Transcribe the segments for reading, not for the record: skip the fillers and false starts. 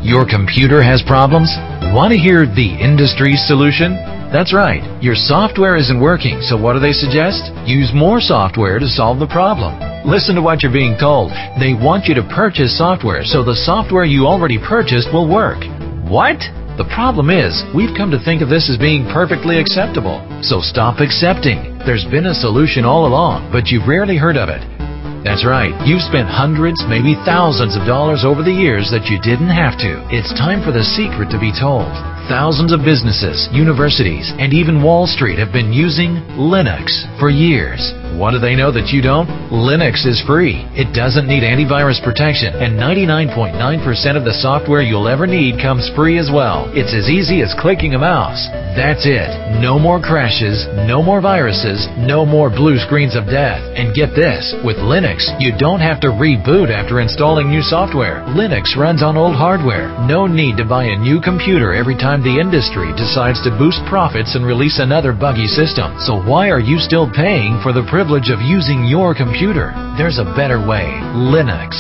Your computer has problems? Want to hear the industry's solution? That's right. Your software isn't working, so what do they suggest? Use more software to solve the problem. Listen to what you're being told. They want you to purchase software so the software you already purchased will work. What? The problem is, we've come to think of this as being perfectly acceptable. So stop accepting. There's been a solution all along, but you've rarely heard of it. That's right. You've spent hundreds, maybe thousands of dollars over the years that you didn't have to. It's time for the secret to be told. Thousands of businesses, universities, and even Wall Street have been using Linux for years. What do they know that you don't? Linux is free. It doesn't need antivirus protection, and 99.9% of the software you'll ever need comes free as well. It's as easy as clicking a mouse. That's it. No more crashes, no more viruses, no more blue screens of death. And get this, with Linux, you don't have to reboot after installing new software. Linux runs on old hardware. No need to buy a new computer every time the industry decides to boost profits and release another buggy system. So why are you still paying for the privilege of using your computer? There's a better way. Linux.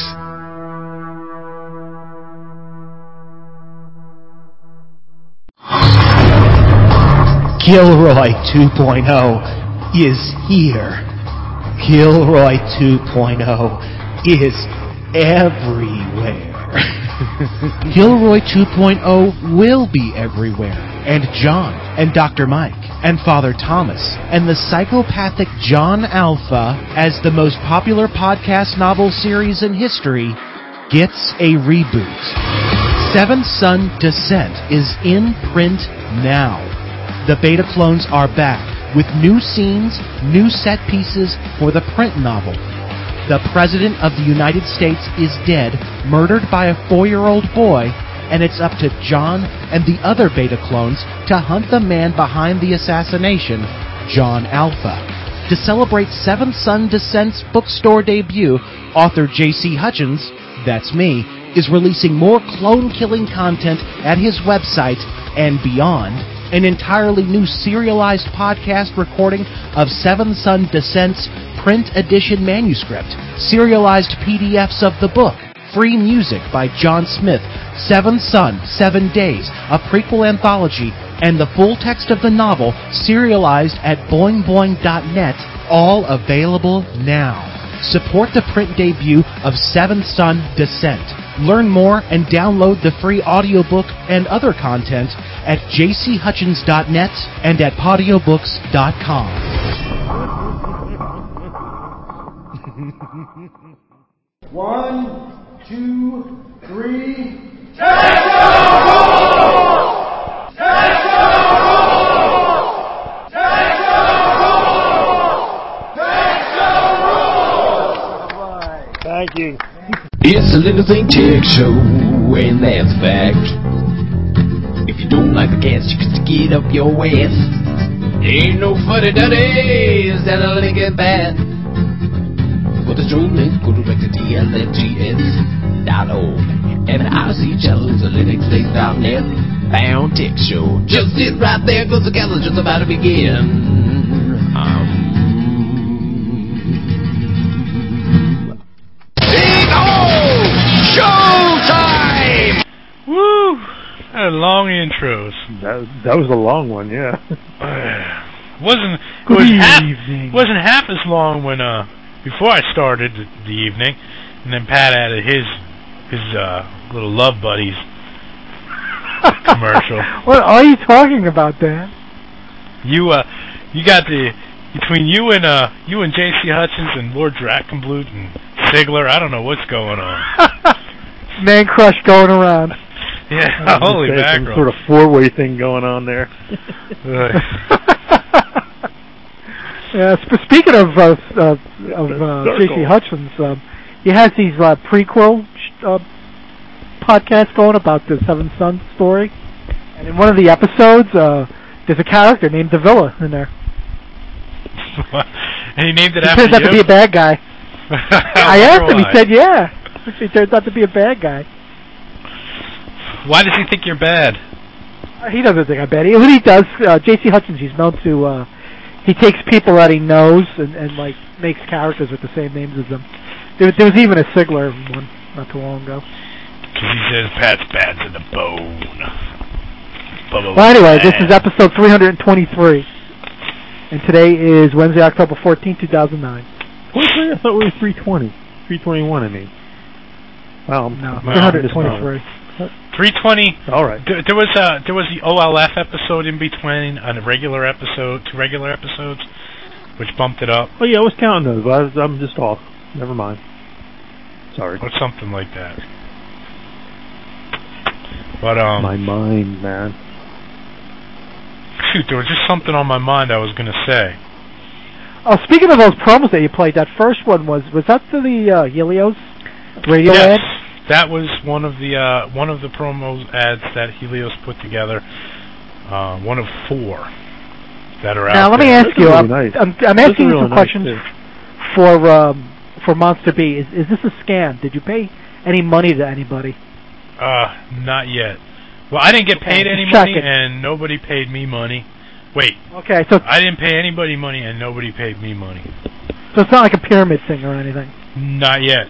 Gilroy 2.0 is here. Gilroy 2.0 is everywhere. Gilroy 2.0 will be everywhere. And John, and Dr. Mike, and Father Thomas, and the psychopathic John Alpha, as the most popular podcast novel series in history, gets a reboot. Seventh Son Descent is in print now. The beta clones are back with new scenes, new set pieces for the print novel. The President of the United States is dead, murdered by a 4-year-old boy, and it's up to John and the other beta clones to hunt the man behind the assassination, John Alpha. To celebrate Seventh Son Descent's bookstore debut, author J.C. Hutchins, that's me, is releasing more clone-killing content at his website and beyond. An entirely new serialized podcast recording of Seventh Son Descent's print edition manuscript, serialized PDFs of the book, free music by John Smith, Seventh Son, 7 Days, a prequel anthology, and the full text of the novel serialized at boingboing.net, all available now. Support the print debut of Seventh Son Descent. Learn more and download the free audiobook and other content at jchutchins.net and at podiobooks.com. 1, 2, 3. Take Thank you. It's a Little Thing Tech Show, and that's a fact. If you don't like the cast, you can stick it up your ass. Ain't no funny duddies that a link at that. For the show link, go direct to TLFGS.org. And the Odyssey channel is a linuxthings.net bound tech show. Just sit right there, cause the cast is just about to begin. Showtime! Woo! Long intros. That was a long one, yeah. wasn't half as long when before I started the evening, and then Pat added his little Love Buddies commercial. What are you talking about, Dan? You got between you and J.C. Hutchins and Lord Drakenblut and Sigler, I don't know what's going on. Man crush going around. Yeah, holy mackerel. Some sort of four-way thing going on there. Yeah, speaking of J.C. Hutchins, he has these prequel podcasts going about the Seventh Son story, and in one of the episodes, there's a character named Davila in there. And he named it he after you? turns out to be a bad guy. I asked him, he said, yeah. He turns out to be a bad guy. Why does he think you're bad? He doesn't think I'm bad. What he does, J.C. Hutchins, he's known to, he takes people that he knows and like, makes characters with the same names as them. There was even a Sigler one not too long ago. Because he says Pat's bad to the bone. Bubba Well, anyway, bad. this is episode 323. And today is Wednesday, October 14, 2009. 23? I thought we were 320. 321, I mean. Wow. No, 323. 320. All right. There was the OLF episode in between, on a regular episode, 2 regular episodes, which bumped it up. Oh, yeah, I was counting those, but I'm just off. Never mind. Sorry. Or something like that. But, My mind, man. Shoot, there was just something on my mind I was going to say. Oh, speaking of those promos that you played, that first one was that to the Helios radio ad? That was one of the promos ads that Helios put together. One of 4 that are out there. Now, let me ask you. Really nice. I'm asking you some nice questions too. for Monster B. Is this a scam? Did you pay any money to anybody? Not yet. Well, I didn't get paid any money, and nobody paid me money. Wait. Okay, so I didn't pay anybody money, and nobody paid me money. So it's not like a pyramid thing or anything. Not yet.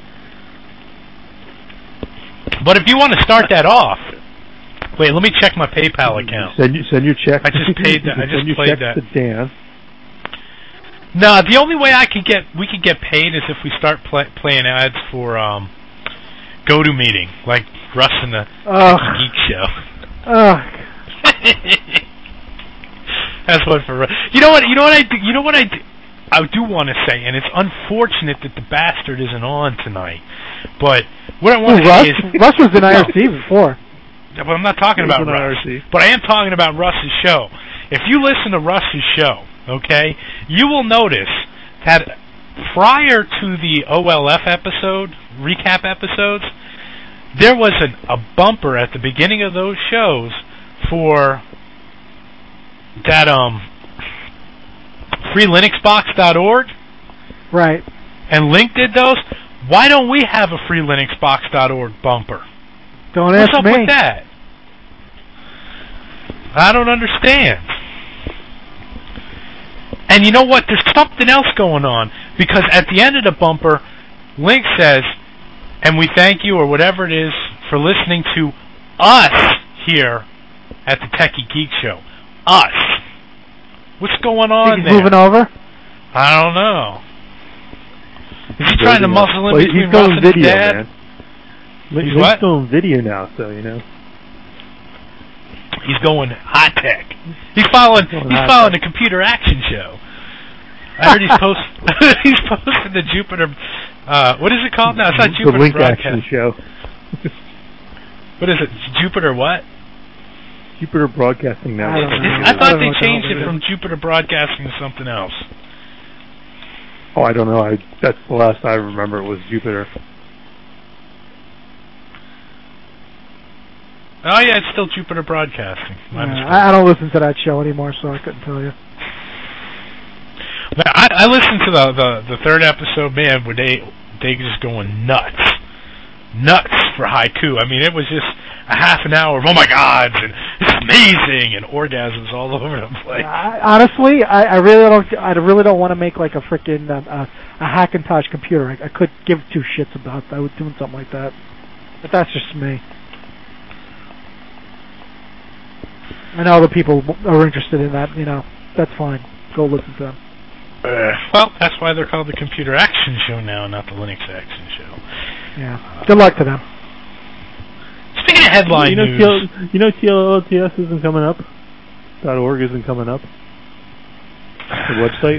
But if you want to start that off, wait, let me check my PayPal account. Send your check. I just paid that. I just played that. To Dan. No, the only way we could get paid is if we start playing ads for GoToMeeting, like Russ and the Geek Show. That's what for Russ. You know what I do want to say, and it's unfortunate that the bastard isn't on tonight. But what I want to say is Russ was in IRC before. But I'm not talking about Russ. But I am talking about Russ's show. If you listen to Russ's show, okay, you will notice that prior to the OLF episode, recap episodes, there was a bumper at the beginning of those shows for that freelinuxbox.org. Right. And Link did those. Why don't we have a freelinuxbox.org bumper? Don't ask me. What's up with that? I don't understand. And you know what? There's something else going on. Because at the end of the bumper, Link says, and we thank you, or whatever it is, for listening to us here at the Techie Geek Show. Us. What's going on there? He's moving over? I don't know. Is he trying to muscle in between he's going Russ and video, his dad? man. He's going video now, so you know. He's going high tech. He's following the Computer Action Show. I heard he's posting the Jupiter. What is it called now? It's not Jupiter the Link Broadcast. Action Show. What is it? Jupiter what? Jupiter Broadcasting now. I thought they changed it from Jupiter Broadcasting to something else. Oh, I don't know. That's the last I remember. It was Jupiter. Oh yeah, it's still Jupiter Broadcasting. I don't listen to that show anymore, so I couldn't tell you. I listened to the third episode, man, where they just going nuts for haiku. I mean, it was just a half an hour of oh my gods and it's amazing and orgasms all over the place. Honestly, I really don't want to make like a freaking a Hackintosh computer. I could give 2 shits about that. I would doing something like that, but that's just me. I know other people are interested in that. You know, that's fine. Go listen to them. Well, that's why they're called the Computer Action Show now, not the Linux Action Show. Yeah. Good luck to them. Speaking of headline news, TLLTS isn't coming up. .org isn't coming up. The website.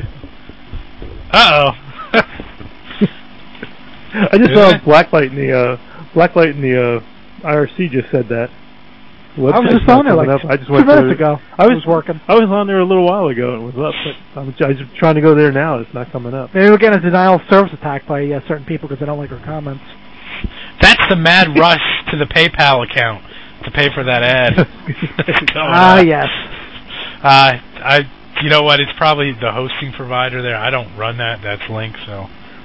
I just saw Blacklight in the IRC just said that. I was just on there like 2 minutes ago. I was working. I was on there a little while ago and it was up, but I was trying to go there now. It's not coming up. Maybe we're getting a denial of service attack by certain people because they don't like our comments. That's the mad rush to the PayPal account to pay for that ad. Yes. You know what? It's probably the hosting provider there. I don't run that. That's Link, so.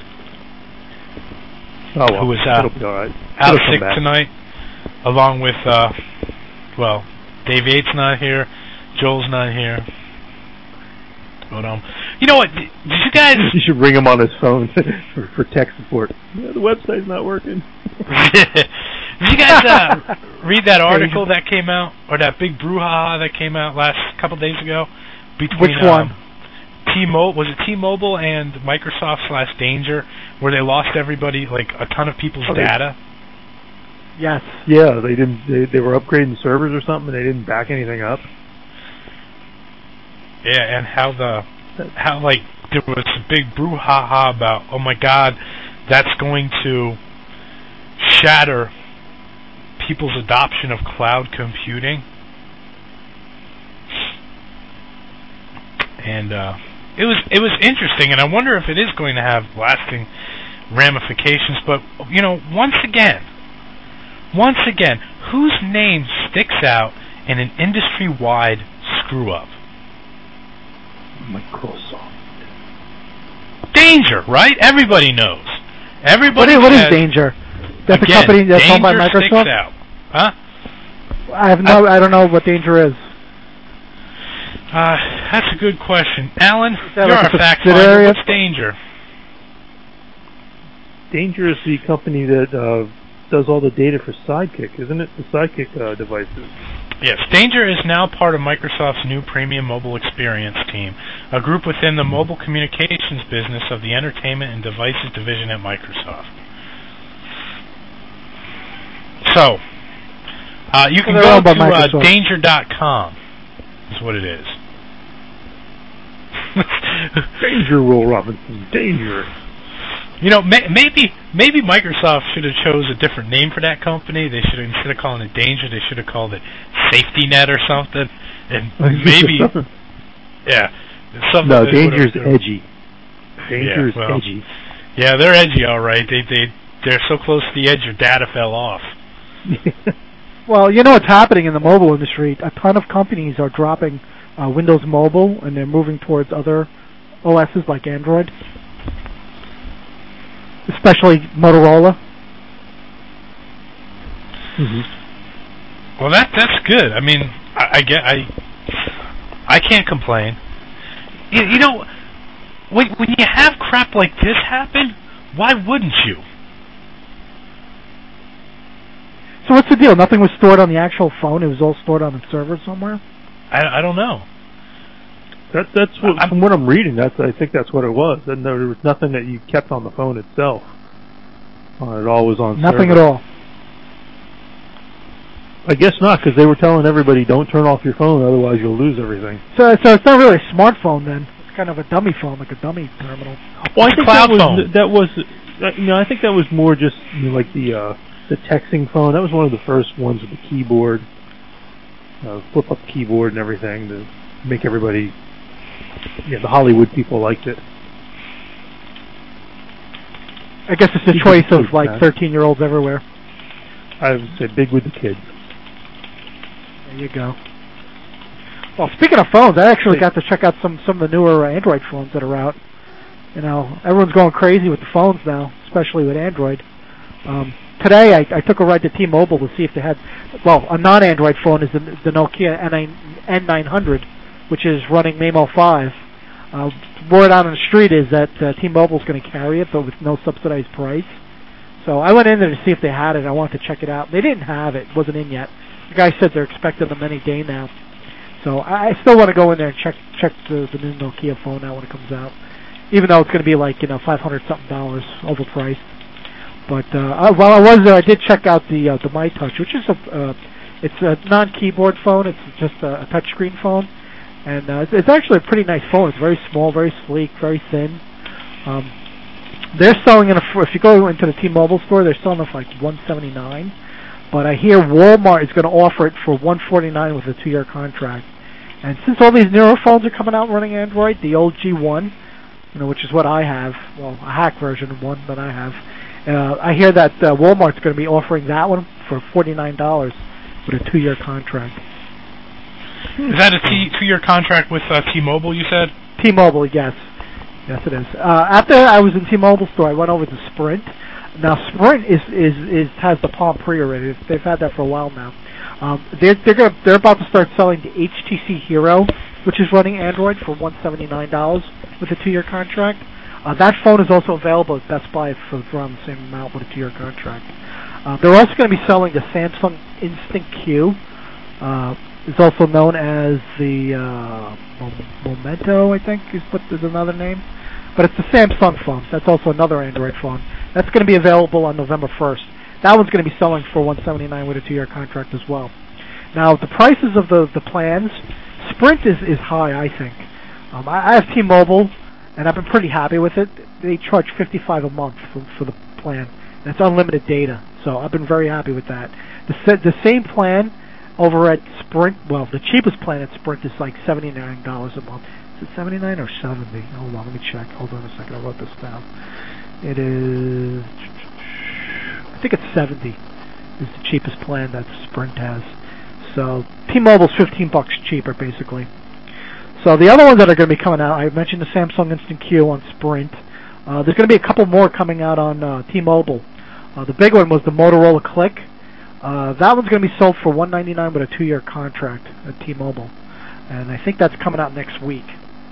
Oh, well. Who was it'll be all right. out sick tonight, along with, Dave Yates not here, Joel's not here. But, you know what? Did you guys... You should ring him on his phone for tech support. Yeah, the website's not working. Did you guys read that article that came out, or that big brouhaha that came out last couple days ago? Between, which one? T-Mobile, was it T-Mobile and Microsoft / Danger, where they lost everybody, like a ton of people's data? Yes. Yeah, they didn't. They were upgrading servers or something, and they didn't back anything up. Yeah, and how there was a big brouhaha about, oh my God, that's going to shatter people's adoption of cloud computing. And it was interesting, and I wonder if it is going to have lasting ramifications. But once again, whose name sticks out in an industry-wide screw-up? Microsoft. Danger, right? Everybody knows. Everybody. What is Danger? That's a company that's owned by Microsoft. Sticks out. Huh? I don't know what Danger is. That's a good question, Alan. You're like our fact finder. What's Danger? Danger is the company that does all the data for Sidekick, isn't it? The Sidekick devices. Yes, Danger is now part of Microsoft's new premium mobile experience team, a group within the mobile communications business of the entertainment and devices division at Microsoft. So, you can go to danger.com. That's what it is. Danger, Will Robinson. Danger. Maybe Microsoft should have chose a different name for that company. They should have, instead of calling it Danger, they should have called it Safety Net or something. And maybe, yeah. No, Danger's edgy. Danger's edgy. Yeah, they're edgy, all right. They're so close to the edge, your data fell off. Well, you know what's happening in the mobile industry? A ton of companies are dropping Windows Mobile, and they're moving towards other OSs like Android. Especially Motorola. Mm-hmm. Well, that's good. I mean, I can't complain. When you have crap like this happen, why wouldn't you? So what's the deal? Nothing was stored on the actual phone. It was all stored on the server somewhere. I don't know. That's what, from what I'm reading. I think that's what it was. And there was nothing that you kept on the phone itself. It all was on nothing server. At all. I guess not, because they were telling everybody, don't turn off your phone, otherwise you'll lose everything. So it's not really a smartphone then. It's kind of a dummy phone, like a dummy terminal. Well, I think I think that was more just like the texting phone. That was one of the first ones with the keyboard, flip up keyboard and everything to make everybody. Yeah, the Hollywood people liked it. I guess it's a choice of like 13-year-olds everywhere. I would say big with the kids. There you go. Well, speaking of phones, I actually got to check out some of the newer Android phones that are out. Everyone's going crazy with the phones now, especially with Android. Today, I took a ride to T-Mobile to see if they had, a non-Android phone is the Nokia N900, which is running MAMO 5. Word out on the street is that T-Mobile's going to carry it, but with no subsidized price. So I went in there to see if they had it. I wanted to check it out. They didn't have it. It wasn't in yet. The guy said they're expecting them any day now. So I still want to go in there and check the new Nokia phone out when it comes out, even though it's going to be like $500-something overpriced. But while I was there, I did check out the MyTouch, which is it's a non-keyboard phone. It's just a touchscreen phone, and it's actually a pretty nice phone. It's very small, very sleek, very thin. They're selling it if you go into the T-Mobile store, they're selling it for like $179. But I hear Walmart is going to offer it for $149 with a 2-year contract. And since all these newer phones are coming out running Android, the old G1, which is what I have, a hack version of one that I have, I hear that Walmart's going to be offering that one for $49 with a 2-year contract. Is that a 2-year contract with T-Mobile, you said? T-Mobile, yes. Yes, it is. After I was in T-Mobile store, I went over to Sprint. Now, Sprint has the Palm Pre already. They've had that for a while now. They're about to start selling the HTC Hero, which is running Android for $179 with a 2-year contract. That phone is also available at Best Buy for around the same amount with a 2-year contract. They're also going to be selling the Samsung Instinct Q. It's also known as the Momento, I think, is another name. But it's the Samsung phone. That's also another Android phone. That's going to be available on November 1st. That one's going to be selling for $179 with a 2-year contract as well. Now, the prices of the plans, Sprint is high, I think. I have T-Mobile, and I've been pretty happy with it. They charge $55 a month for the plan. And it's unlimited data, so I've been very happy with that. The same plan over at Sprint, well, the cheapest plan at Sprint is like $79 a month. Is it 79 or 70? Hold on, let me check. Hold on a second, I wrote this down. It is, I think it's 70 is the cheapest plan that Sprint has. So T-Mobile's $15 cheaper, basically. So the other ones that are going to be coming out, I mentioned the Samsung Instant Q on Sprint. There's going to be a couple more coming out on T-Mobile. The big one was the Motorola Click. That one's going to be sold for $199 with a 2-year contract at T-Mobile, and I think that's coming out next week.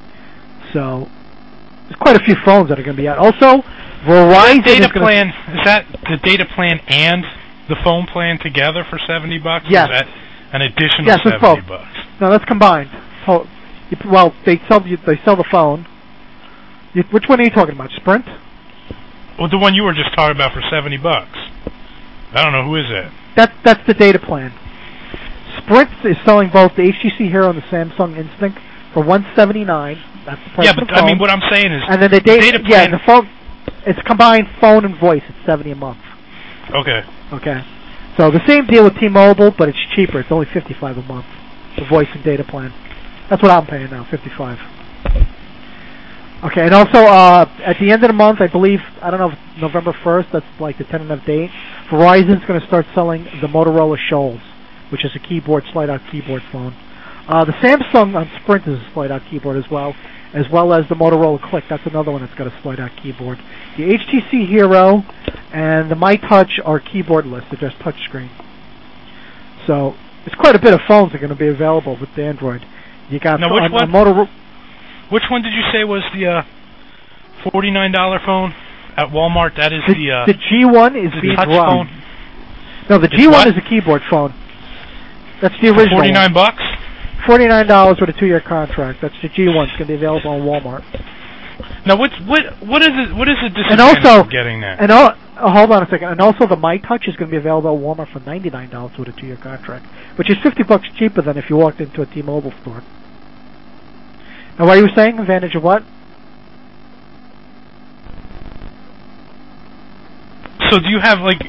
So there's quite a few phones that are going to be out. Also, Verizon is that the data plan and the phone plan together for $70? Yes. Or is that an additional $70? No, that's combined. Well, they sell the phone. Which one are you talking about? Sprint? Well, the one you were just talking about for $70. I don't know, who is it? That's the data plan. Sprint is selling both the HTC Hero and the Samsung Instinct for $179. That's the price. Yeah, but I mean, what I'm saying is, and then the data plan. Yeah, the phone. It's combined phone and voice. It's $70 a month. Okay. Okay. So the same deal with T-Mobile, but it's cheaper. It's only $55 a month. The voice and data plan. That's what I'm paying now, $55. Okay, and also at the end of the month, I believe, I don't know, if November 1st, that's like the tentative date, Verizon's going to start selling the Motorola Shoals, which is a keyboard, slide-out keyboard phone. The Samsung on Sprint is a slide-out keyboard as well as the Motorola Click. That's another one that's got a slide-out keyboard. The HTC Hero and the MyTouch are keyboardless. They're just touchscreen. So there's quite a bit of phones that are going to be available with the Android. You got now, which one did you say was the $49 phone at Walmart? That is the G1 is the touch phone. No, the G1 is a keyboard phone. That's the original. $49? $49 with a 2-year contract. That's the G1. It's going to be available on Walmart. Now, what is it? What is the disadvantage and also, of getting that? And hold on a second. And also, the MyTouch is going to be available at Walmart for $99 with a 2-year contract, which is $50 cheaper than if you walked into a T-Mobile store. Now, what you were saying? Advantage of what? So, do you have like?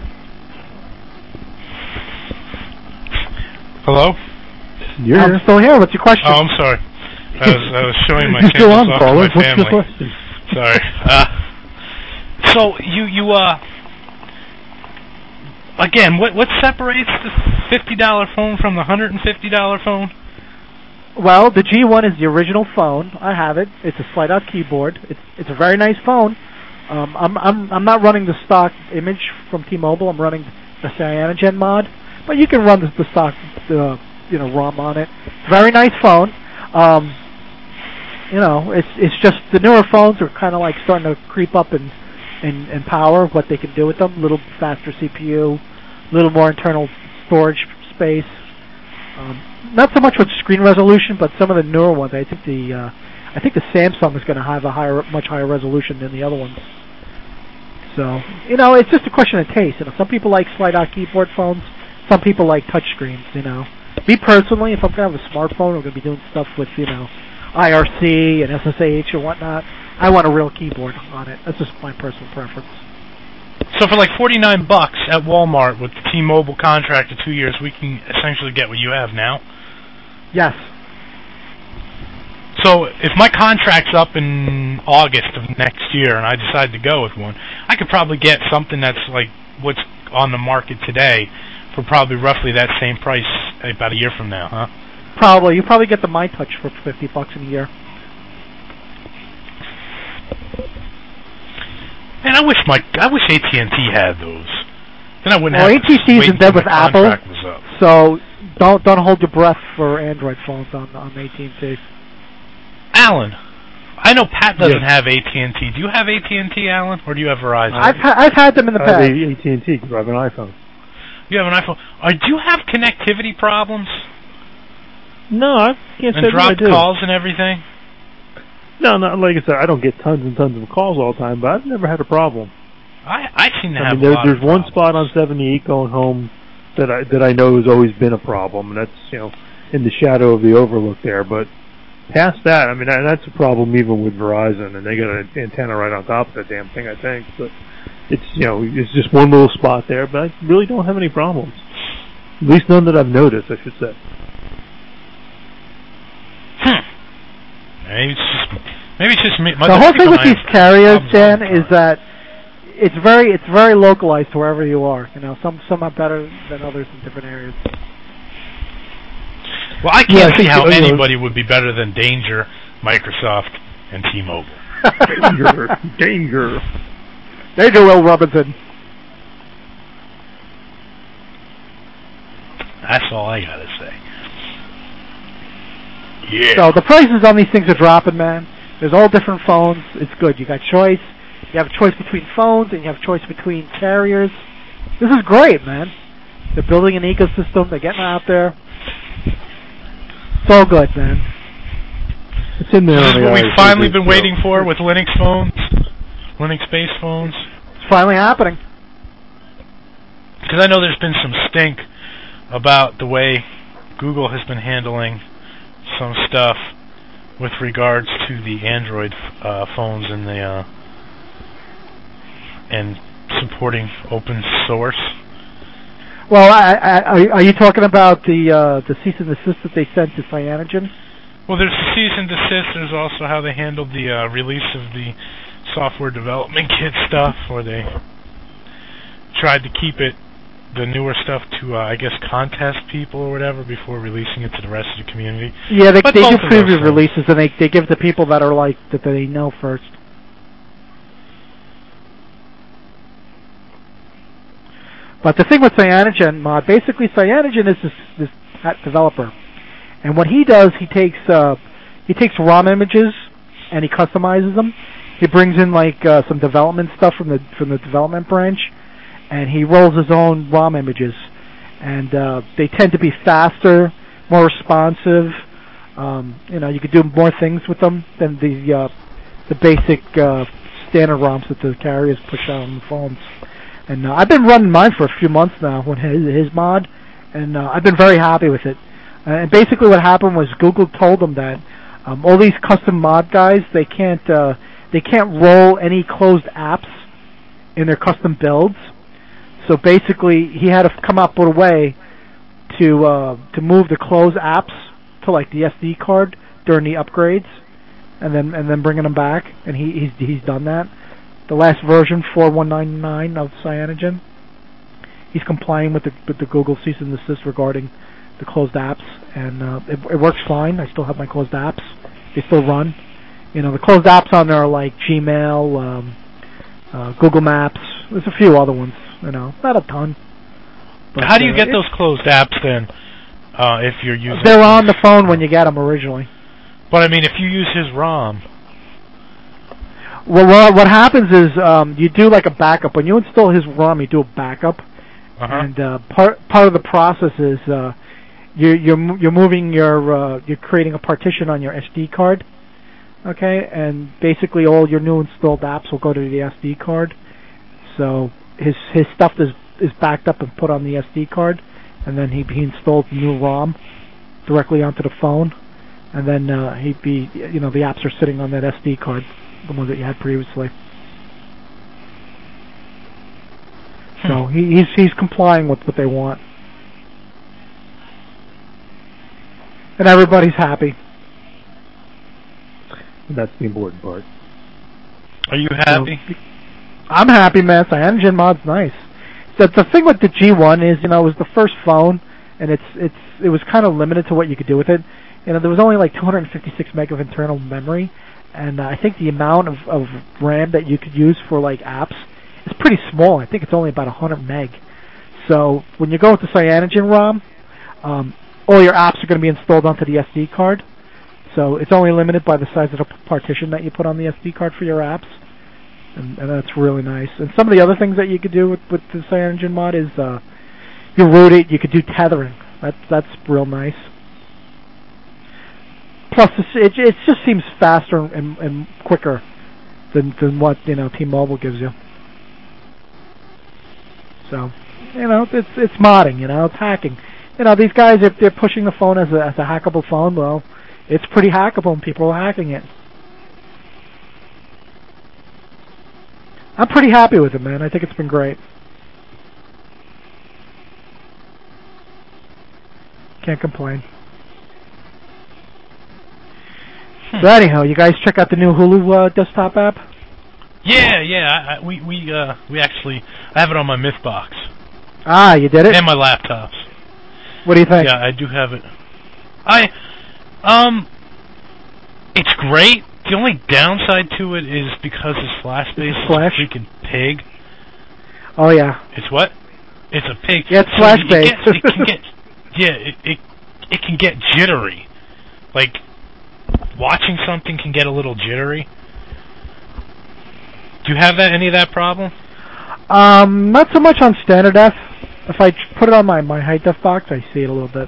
Hello? I'm still here. What's your question? Oh, I'm sorry. I was showing my Go on, off caller. to my family. What's your question? Sorry. So you again, what separates the $50 phone from the $150 phone? Well, the G1 is the original phone. I have it. It's a slide-out keyboard. It's a very nice phone. I'm not running the stock image from T-Mobile. I'm running the Cyanogen mod, but you can run the stock ROM on it. Very nice phone. It's just the newer phones are kind of like starting to creep up in power, what they can do with them. A little faster CPU, a little more internal storage space. Not so much with screen resolution, but some of the newer ones. I think the Samsung is going to have much higher resolution than the other ones. So it's just a question of taste. Some people like slide-out keyboard phones. Some people like touch screens. Me personally, if I'm going to have a smartphone, I'm going to be doing stuff with IRC and SSH and whatnot. I want a real keyboard on it. That's just my personal preference. So for like $49 at Walmart with the T-Mobile contract of 2 years, we can essentially get what you have now? Yes. So if my contract's up in August of next year and I decide to go with one, I could probably get something that's like what's on the market today for probably roughly that same price about a year from now, huh? Probably. You probably get the MyTouch for $50 in a year. Man, I wish AT&T had those. Then I wouldn't have to AT&T is in bed with Apple, was up. so don't hold your breath for Android phones on AT&T. Alan, I know Pat doesn't have AT&T. Do you have AT&T, Alan, or do you have Verizon? I've had them in the past. I have AT&T because I have an iPhone. You have an iPhone. Do you have connectivity problems? No, I can't say that I do. And dropped calls and everything? No, not like I said. I don't get tons and tons of calls all the time, but I've never had a problem. I seem to have a lot of There's one spot on 78 going home that I know has always been a problem, and that's in the shadow of the Overlook there. But past that, I mean, that's a problem even with Verizon, and they got an antenna right on top of that damn thing, I think. But it's it's just one little spot there, but I really don't have any problems. At least none that I've noticed, I should say. Maybe it's just me. The whole thing with these carriers, Dan, is that it's very localized to wherever you are. Some are better than others in different areas. Well, I can't see how anybody would be better than Danger, Microsoft, and T-Mobile. Danger, Will Robinson. That's all I gotta say. Yeah. So the prices on these things are dropping, man. There's all different phones. It's good. You got choice. You have a choice between phones, and you have a choice between carriers. This is great, man. They're building an ecosystem. They're getting out there. It's all good, man. It's in there. This is what we've finally been waiting for with Linux phones, Linux-based phones. It's finally happening. Because I know there's been some stink about the way Google has been handling some stuff with regards to the Android phones and the and supporting open source. Well, are you talking about the cease and desist that they sent to Cyanogen? Well, there's the cease and desist. There's also how they handled the release of the software development kit stuff, where they tried to keep the newer stuff to, I guess, contest people or whatever before releasing it to the rest of the community. Yeah, they do preview releases, and they give the people that are that they know first. But the thing with Cyanogen Mod, basically Cyanogen is this developer, and what he does, he takes ROM images and he customizes them. He brings in some development stuff from the development branch, and he rolls his own ROM images, and they tend to be faster, more responsive. You could do more things with them than the basic standard ROMs that the carriers push out on the phones. And I've been running mine for a few months now with his mod, and I've been very happy with it. And basically, what happened was Google told them that all these custom mod guys they can't roll any closed apps in their custom builds. So basically, he had to come up with a way to move the closed apps to the SD card during the upgrades, and then bringing them back. And he's done that. The last version, 4.199 of Cyanogen, he's complying with the Google cease and desist regarding the closed apps, and it works fine. I still have my closed apps; they still run. The closed apps on there are like Gmail, Google Maps. There's a few other ones. Not a ton. But, how do you get those closed apps then? If you're using, they're on the phone when you get them originally. But I mean, if you use his ROM. Well, what happens is you do a backup. When you install his ROM, you do a backup, and part of the process is you're moving you're creating a partition on your SD card, okay, and basically all your new installed apps will go to the SD card. So his stuff is backed up and put on the SD card, and then he installed the new ROM directly onto the phone, and then the apps are sitting on that SD card, the one that you had previously. So he's complying with what they want, and everybody's happy. That's the important part. Are you happy? I'm happy, man. Cyanogen Mod's nice. The thing with the G1 is, it was the first phone, and it was kind of limited to what you could do with it. There was only 256 meg of internal memory, and I think the amount of RAM that you could use for apps is pretty small. I think it's only about 100 meg. So when you go with the Cyanogen ROM, all your apps are going to be installed onto the SD card. So it's only limited by the size of the partition that you put on the SD card for your apps, and that's really nice. And some of the other things that you could do with the CyanogenMod mod is you root it. You could do tethering. That's real nice. Plus, it just seems faster and quicker than what T-Mobile gives you. So, it's modding. It's hacking. These guys, if they're pushing the phone as a hackable phone, well, it's pretty hackable, and people are hacking it. I'm pretty happy with it, man. I think it's been great. Can't complain. So anyhow, you guys check out the new Hulu desktop app? Yeah. We actually, I have it on my Mythbox. Ah, you did it? And my laptops. What do you think? Yeah, I do have it. It's great. The only downside to it is because it's Flash-based, it's a freaking pig. Oh, yeah. It's what? It's a pig. Yeah, it's Flash-based. It can get jittery. Like, watching something can get a little jittery. Do you have any of that problem? Not so much on standard F. If I put it on my high def box, I see it a little bit.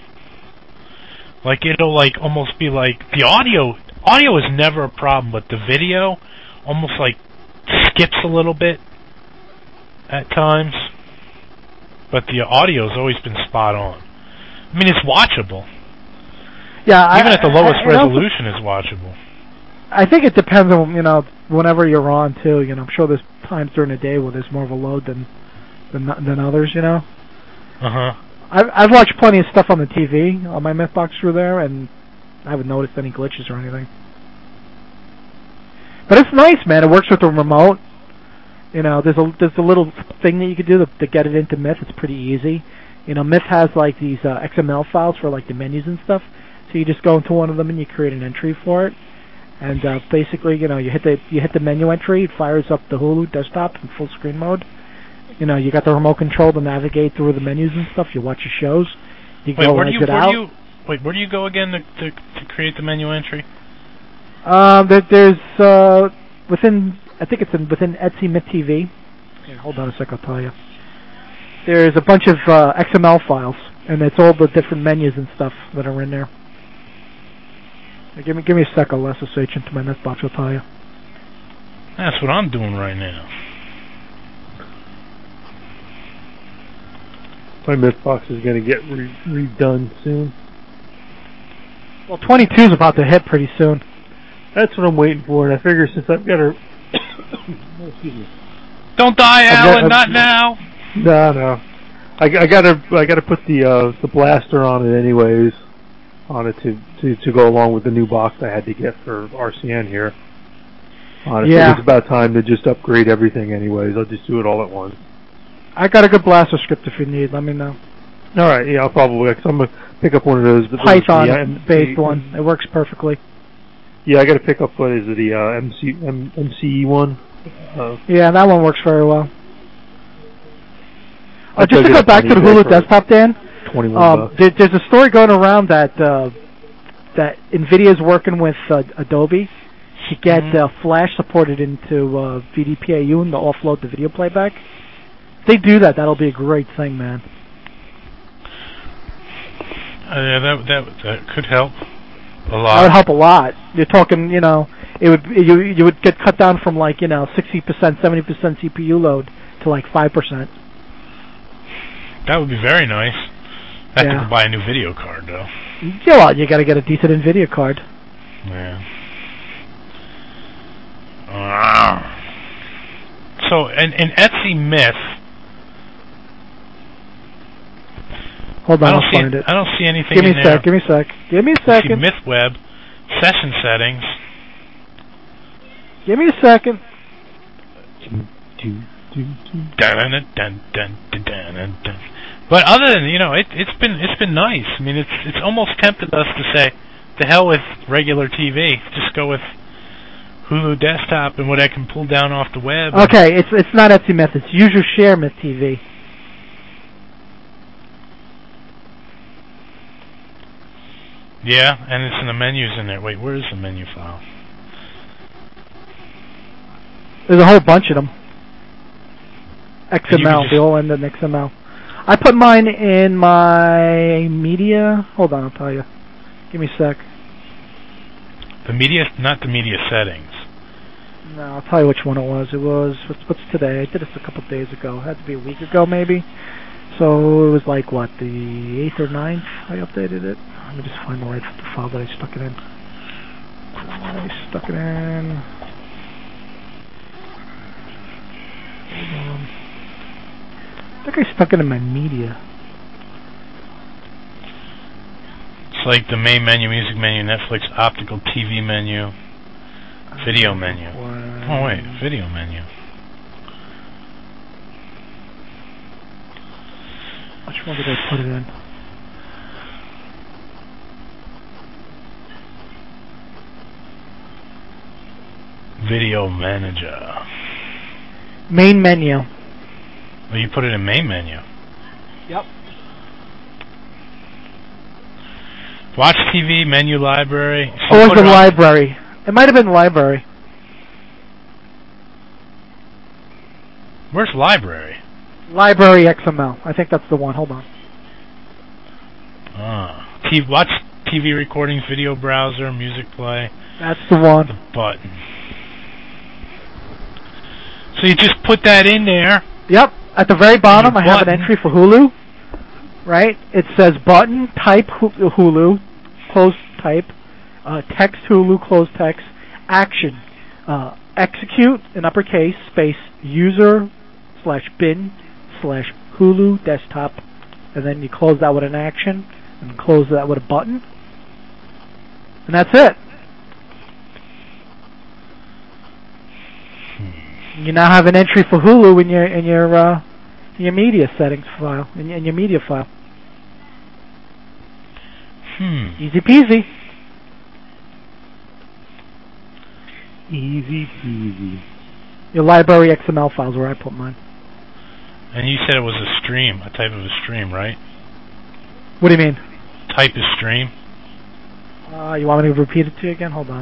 Like, it'll almost be like the audio is never a problem, but the video almost skips a little bit at times. But the audio's always been spot on. I mean, it's watchable. Yeah, even at the lowest resolution, it's watchable. I think it depends on whenever you're on too. I'm sure there's times during the day where there's more of a load than others. I've watched plenty of stuff on the TV on my Mythbox through there, and I haven't noticed any glitches or anything. But it's nice, man. It works with the remote. There's a little thing that you could do to get it into Myth. It's pretty easy. Myth has these XML files for the menus and stuff. So you just go into one of them and you create an entry for it. And basically, you hit the menu entry. It fires up the Hulu desktop in full screen mode. You got the remote control to navigate through the menus and stuff. You watch your shows. You go where do you go again to create the menu entry? There's within Etsy Myth TV. Here, hold on a sec, I'll tell you. There's a bunch of XML files, and it's all the different menus and stuff that are in there. Give me a sec, I'll SSH into my Mythbox, I'll tell you. That's what I'm doing right now. My Mythbox is going to get redone soon. Well, 22 is about to hit pretty soon. That's what I'm waiting for, and I figure since I've got her... oh, excuse me. Don't die, Alan, not now! No. I gotta put the blaster on it anyways, to go along with the new box I had to get for RCN here. Honestly, it's about time to just upgrade everything anyways. I'll just do it all at once. I got a good blaster script if you need. Let me know. All right, yeah, I'll probably. Cause I'm gonna pick up one of those. Python-based one. It works perfectly. Yeah, I got to pick up what is it, the MCE one. Yeah, that one works very well. Just to go back to the Hulu desktop, Dan. $21. There's a story going around that NVIDIA's working with Adobe to get Flash supported into VDPAU and to offload the video playback. If they do that, that'll be a great thing, man. Yeah, that could help a lot. That would help a lot. You're talking, you would get cut down from 60%, 70% CPU load to 5%. That would be very nice. I have to buy a new video card, though. Yeah, well, you got to get a decent NVIDIA card. Yeah. So, in Etsy Myth... Hold on, I'll find it. I don't see anything in there. Give me a sec. Give me a second. MythWeb, session settings. Give me a second. But other than it's been nice. I mean, it's almost tempted us to say, the hell with regular TV. Just go with Hulu desktop and what I can pull down off the web. Okay, it's not Etsy Myth. It's Use Your Share Myth TV. Yeah, and it's in the menus in there. Wait, where is the menu file? There's a whole bunch of them. XML, they all end in XML. I put mine in my media. Hold on, I'll tell you. Give me a sec. The media, not the media settings. No, I'll tell you which one it was. It was, what's today? I did this a couple of days ago. It had to be a week ago, maybe. So it was like, what, the 8th or 9th I updated it? Let me just find the right file that I stuck it in. Hold on. I think I stuck it in my media. It's like the main menu, music menu, Netflix, optical TV menu, video menu. Oh wait, video menu. Which one did I put it in? Video manager. Main menu. Well, you put it in main menu. Yep. Watch TV, menu, library. Oh, it was the library. It might have been library. Where's library? Library XML. I think that's the one. Hold on. Watch TV recordings, video browser, music play. That's the one. The button. So you just put that in there. Yep. At the very bottom, I have an entry for Hulu. Right? It says button, type Hulu, close type, text Hulu, close text, action, execute in uppercase, space, user/bin/Hulu desktop, and then you close that with an action, and close that with a button, and that's it. You now have an entry for Hulu in your media settings file, in your media file. Easy peasy. Easy peasy. Your library XML files where I put mine. And you said it was a stream, a type of a stream, right? What do you mean? Type of stream? You want me to repeat it to you again? Hold on.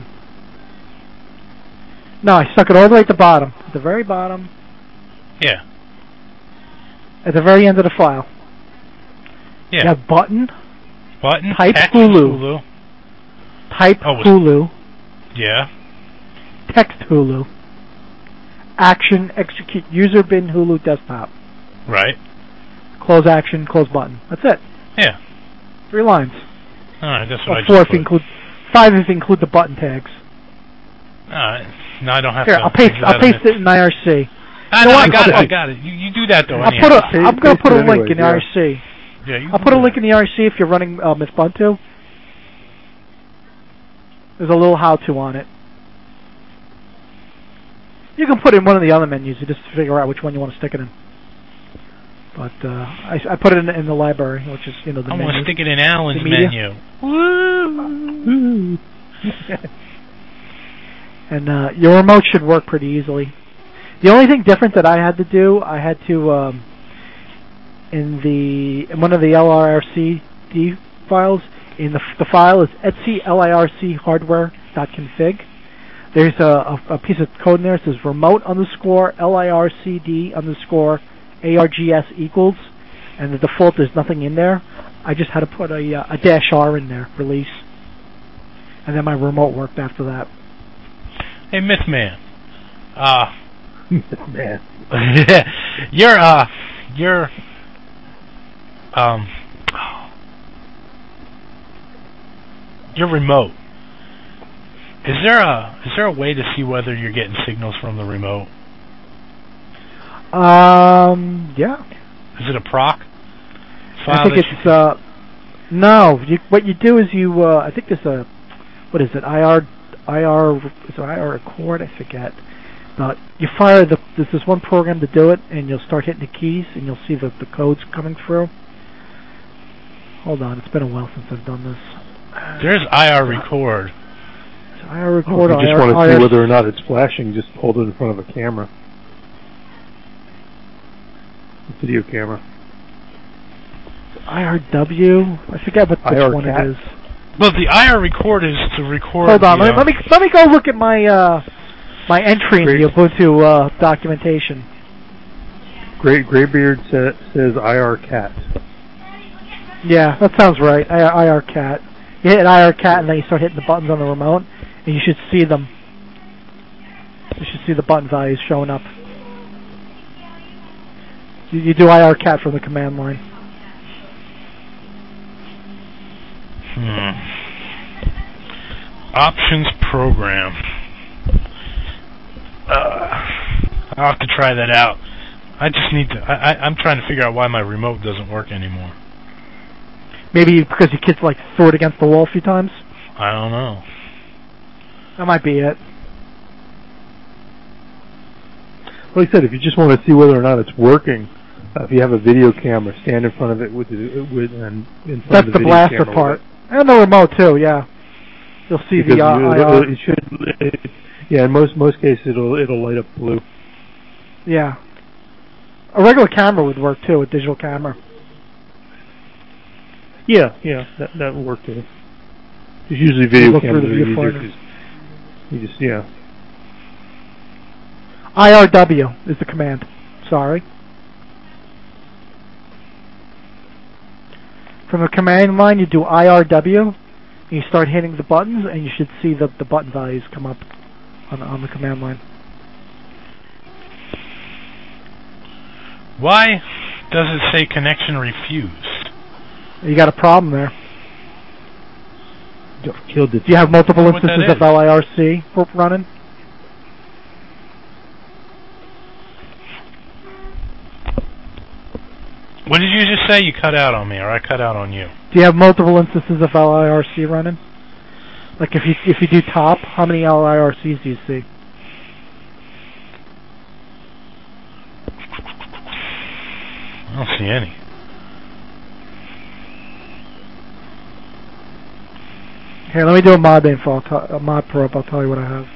No, I stuck it all the way at the bottom. At the very bottom. Yeah. At the very end of the file. Yeah. You have button. Button. Type text, Hulu. Type Hulu. Yeah. Text Hulu. Action, execute, user bin Hulu desktop. Right. Close action, close button. That's it. Yeah. 3 lines. Alright, that's what I just 4 if put. you include, 5 if you include the button tags. Alright. No, I don't have Here, to. I'll paste it in IRC. I got it. You do that though. I'm going to put a link in the IRC. Yeah, I'll put a link in the IRC if you're running Ubuntu. There's a little how-to on it. You can put it in one of the other menus. You just figure out which one you want to stick it in. But I put it in the library, which is the menu. I want to stick it in Alan's menu. Woo! And your remote should work pretty easily. The only thing different that I had to do, I had to in one of the LRCD files, the file is etsy.lirchardware.config. There's a piece of code in there that says remote_lircd_args equals, and the default there's nothing in there. I just had to put a -r in there, release, and then my remote worked after that. Hey, Mythman. Mythman. Your remote. Is there a way to see whether you're getting signals from the remote? Yeah. Is it a proc file? I think it's no. What you do is I think there's a, what is it? IR is it IR record? I forget. You fire there's this one program to do it, and you'll start hitting the keys, and you'll see the codes coming through. Hold on, it's been a while since I've done this. There's IR record. IR record. If you just want to see whether or not it's flashing, just hold it in front of a camera. A video camera. IRW. I forget which one it is. Well, the IR record is to record. Hold on, let me go look at my my entry in the Ubuntu documentation. Graybeard says IR cat. Yeah, that sounds right. IR cat. You hit IR cat, and then you start hitting the buttons on the remote, and you should see them. You should see the button values showing up. You do IR cat from the command line. Options program. I'll have to try that out. I just need to. I'm trying to figure out why my remote doesn't work anymore. Maybe because your kids like threw it against the wall a few times? I don't know. That might be it. Like I said, if you just want to see whether or not it's working, if you have a video camera, stand in front of it with and in front That's of the the video blaster camera part. And the remote too, yeah. You'll see because the IR. Yeah, in most cases it'll light up blue. Yeah. A regular camera would work too, a digital camera. Yeah, that would work too. It's usually video cameras are easier. You just, yeah. IRW is the command. Sorry. From the command line, you do IRW, and you start hitting the buttons, and you should see the button values come up on the command line. Why does it say connection refused? You got a problem there. Killed it. Do you have multiple instances of LIRC running? What did you just say? You cut out on me, or I cut out on you? Do you have multiple instances of LIRC running? Like if you do top, how many LIRCs do you see? I don't see any. Here, let me do a mod info. A mod probe. I'll tell you what I have.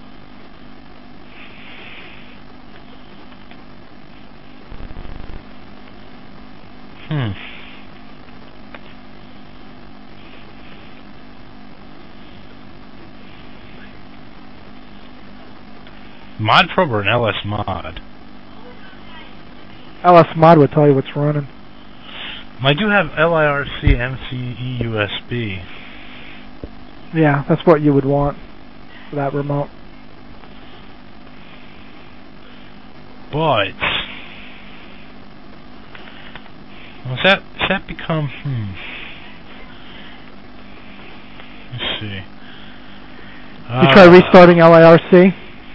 Mod probe or an LS mod? LS mod would tell you what's running. I do have LIRC MCE USB. Yeah, that's what you would want for that remote. But does that become? Let's see. You try restarting LIRC?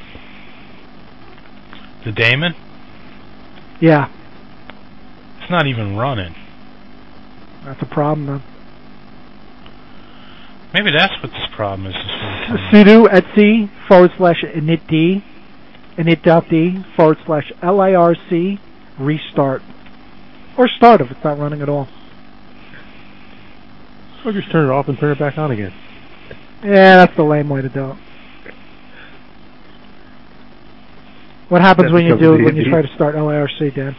The daemon? Yeah. It's not even running. That's a problem then. Maybe that's what this problem is. Sudo etc /initd init.d /LIRC restart. Or start if it's not running at all. Or just turn it off and turn it back on again. Yeah, that's the lame way to do it. What happens when you try to start LIRC, Dan?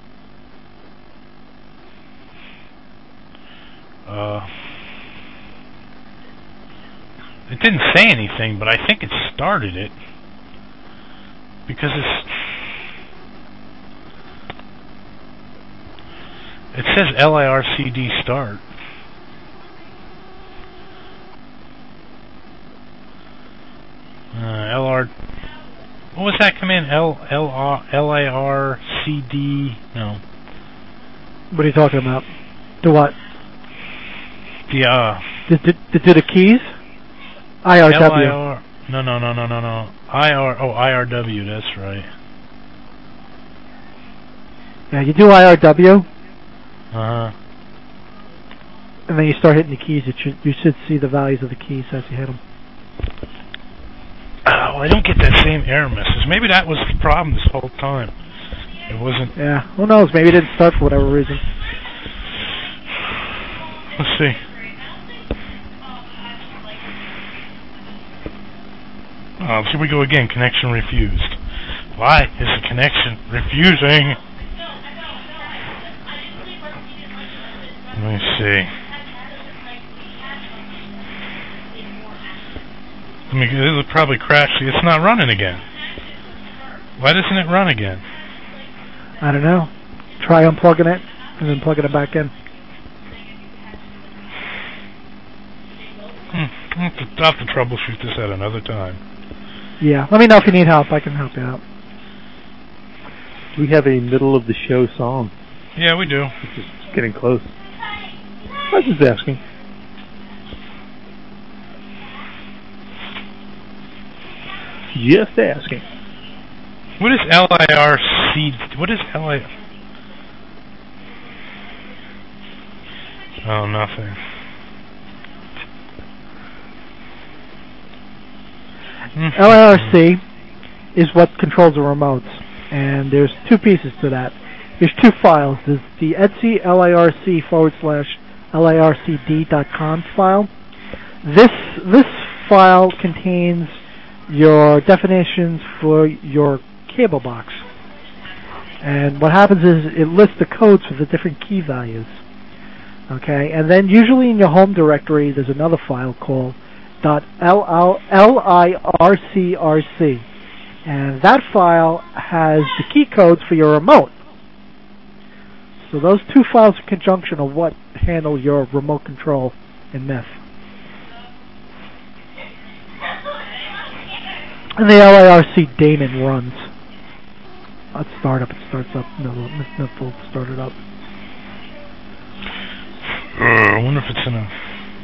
It didn't say anything, but I think it started it because it says LIRCD start. What was that command? LIRCD? No. What are you talking about? Do what? The Do the keys? IRW. No. IRW. That's right. Yeah, you do IRW. And then you start hitting the keys. You should see the values of the keys as you hit them. Oh, I don't get that same error message. Maybe that was the problem this whole time. It wasn't. Yeah, who knows? Maybe it didn't start for whatever reason. Let's see. Here we go again. Connection refused. Why is the connection refusing? Let me see. I mean, it'll probably crash. It's not running again. Why doesn't it run again? I don't know. Try unplugging it and then plugging it back in. I'll have to troubleshoot this at another time. Yeah, let me know if you need help. I can help you out. We have a middle of the show song. Yeah, we do. It's just getting close. I was just asking. Just asking. What is LIRC? What is LIRC? Oh, nothing. LIRC is what controls the remotes, and there's two pieces to that. There's two files. There's the Etsy LIRC/LIRCD.com file. This file contains your definitions for your cable box. And what happens is it lists the codes for the different key values. Okay, and then usually in your home directory there's another file called .lircrc, and that file has the key codes for your remote. So those two files in conjunction are what handle your remote control in Myth. And the LIRC daemon runs. Let's start up. It starts up. No, Myth will start it up. I wonder if it's in a...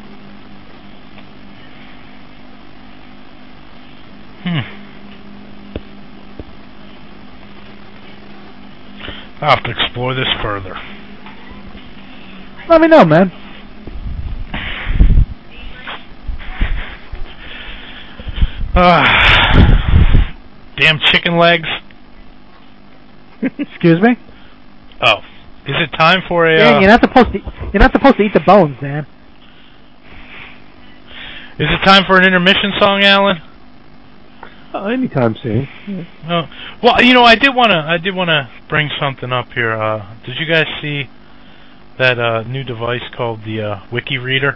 I'll have to explore this further. Let me know, man. Damn chicken legs. Excuse me? Oh. Is it time for a... Dan, you're not supposed to eat the bones, Dan. Is it time for an intermission song, Alan? Anytime soon. Yeah. Oh, well, you know, I did wanna bring something up here. Did you guys see that new device called the Wiki Reader?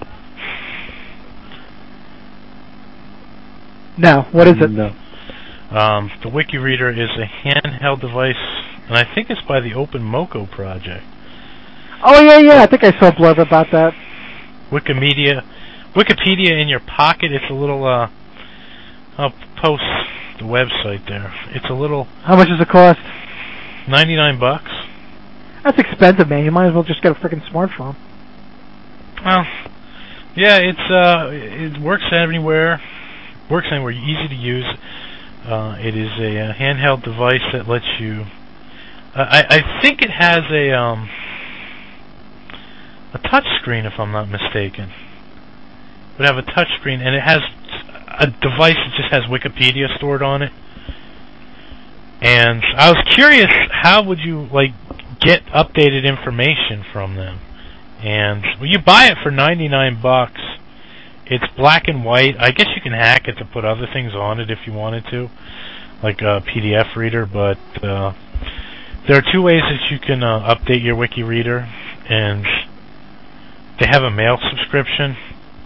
No. What is it? No. The Wiki Reader is a handheld device, and I think it's by the Open Moco project. Oh yeah. I think I saw a blurb about that. Wikipedia in your pocket. It's a little. I'll post the website there. It's a little. How much does it cost? $99. That's expensive, man. You might as well just get a freaking smartphone. Well, yeah, it works anywhere. Works anywhere. Easy to use. It is a handheld device that lets you. I think it has a touch screen, if I'm not mistaken. It would have a touch screen, and it has a device that just has Wikipedia stored on it. And I was curious, how would you get updated information from them? And when you buy it for $99, it's black and white. I guess you can hack it to put other things on it if you wanted to, like a PDF reader. But there are two ways that you can update your Wiki Reader, and they have a mail subscription.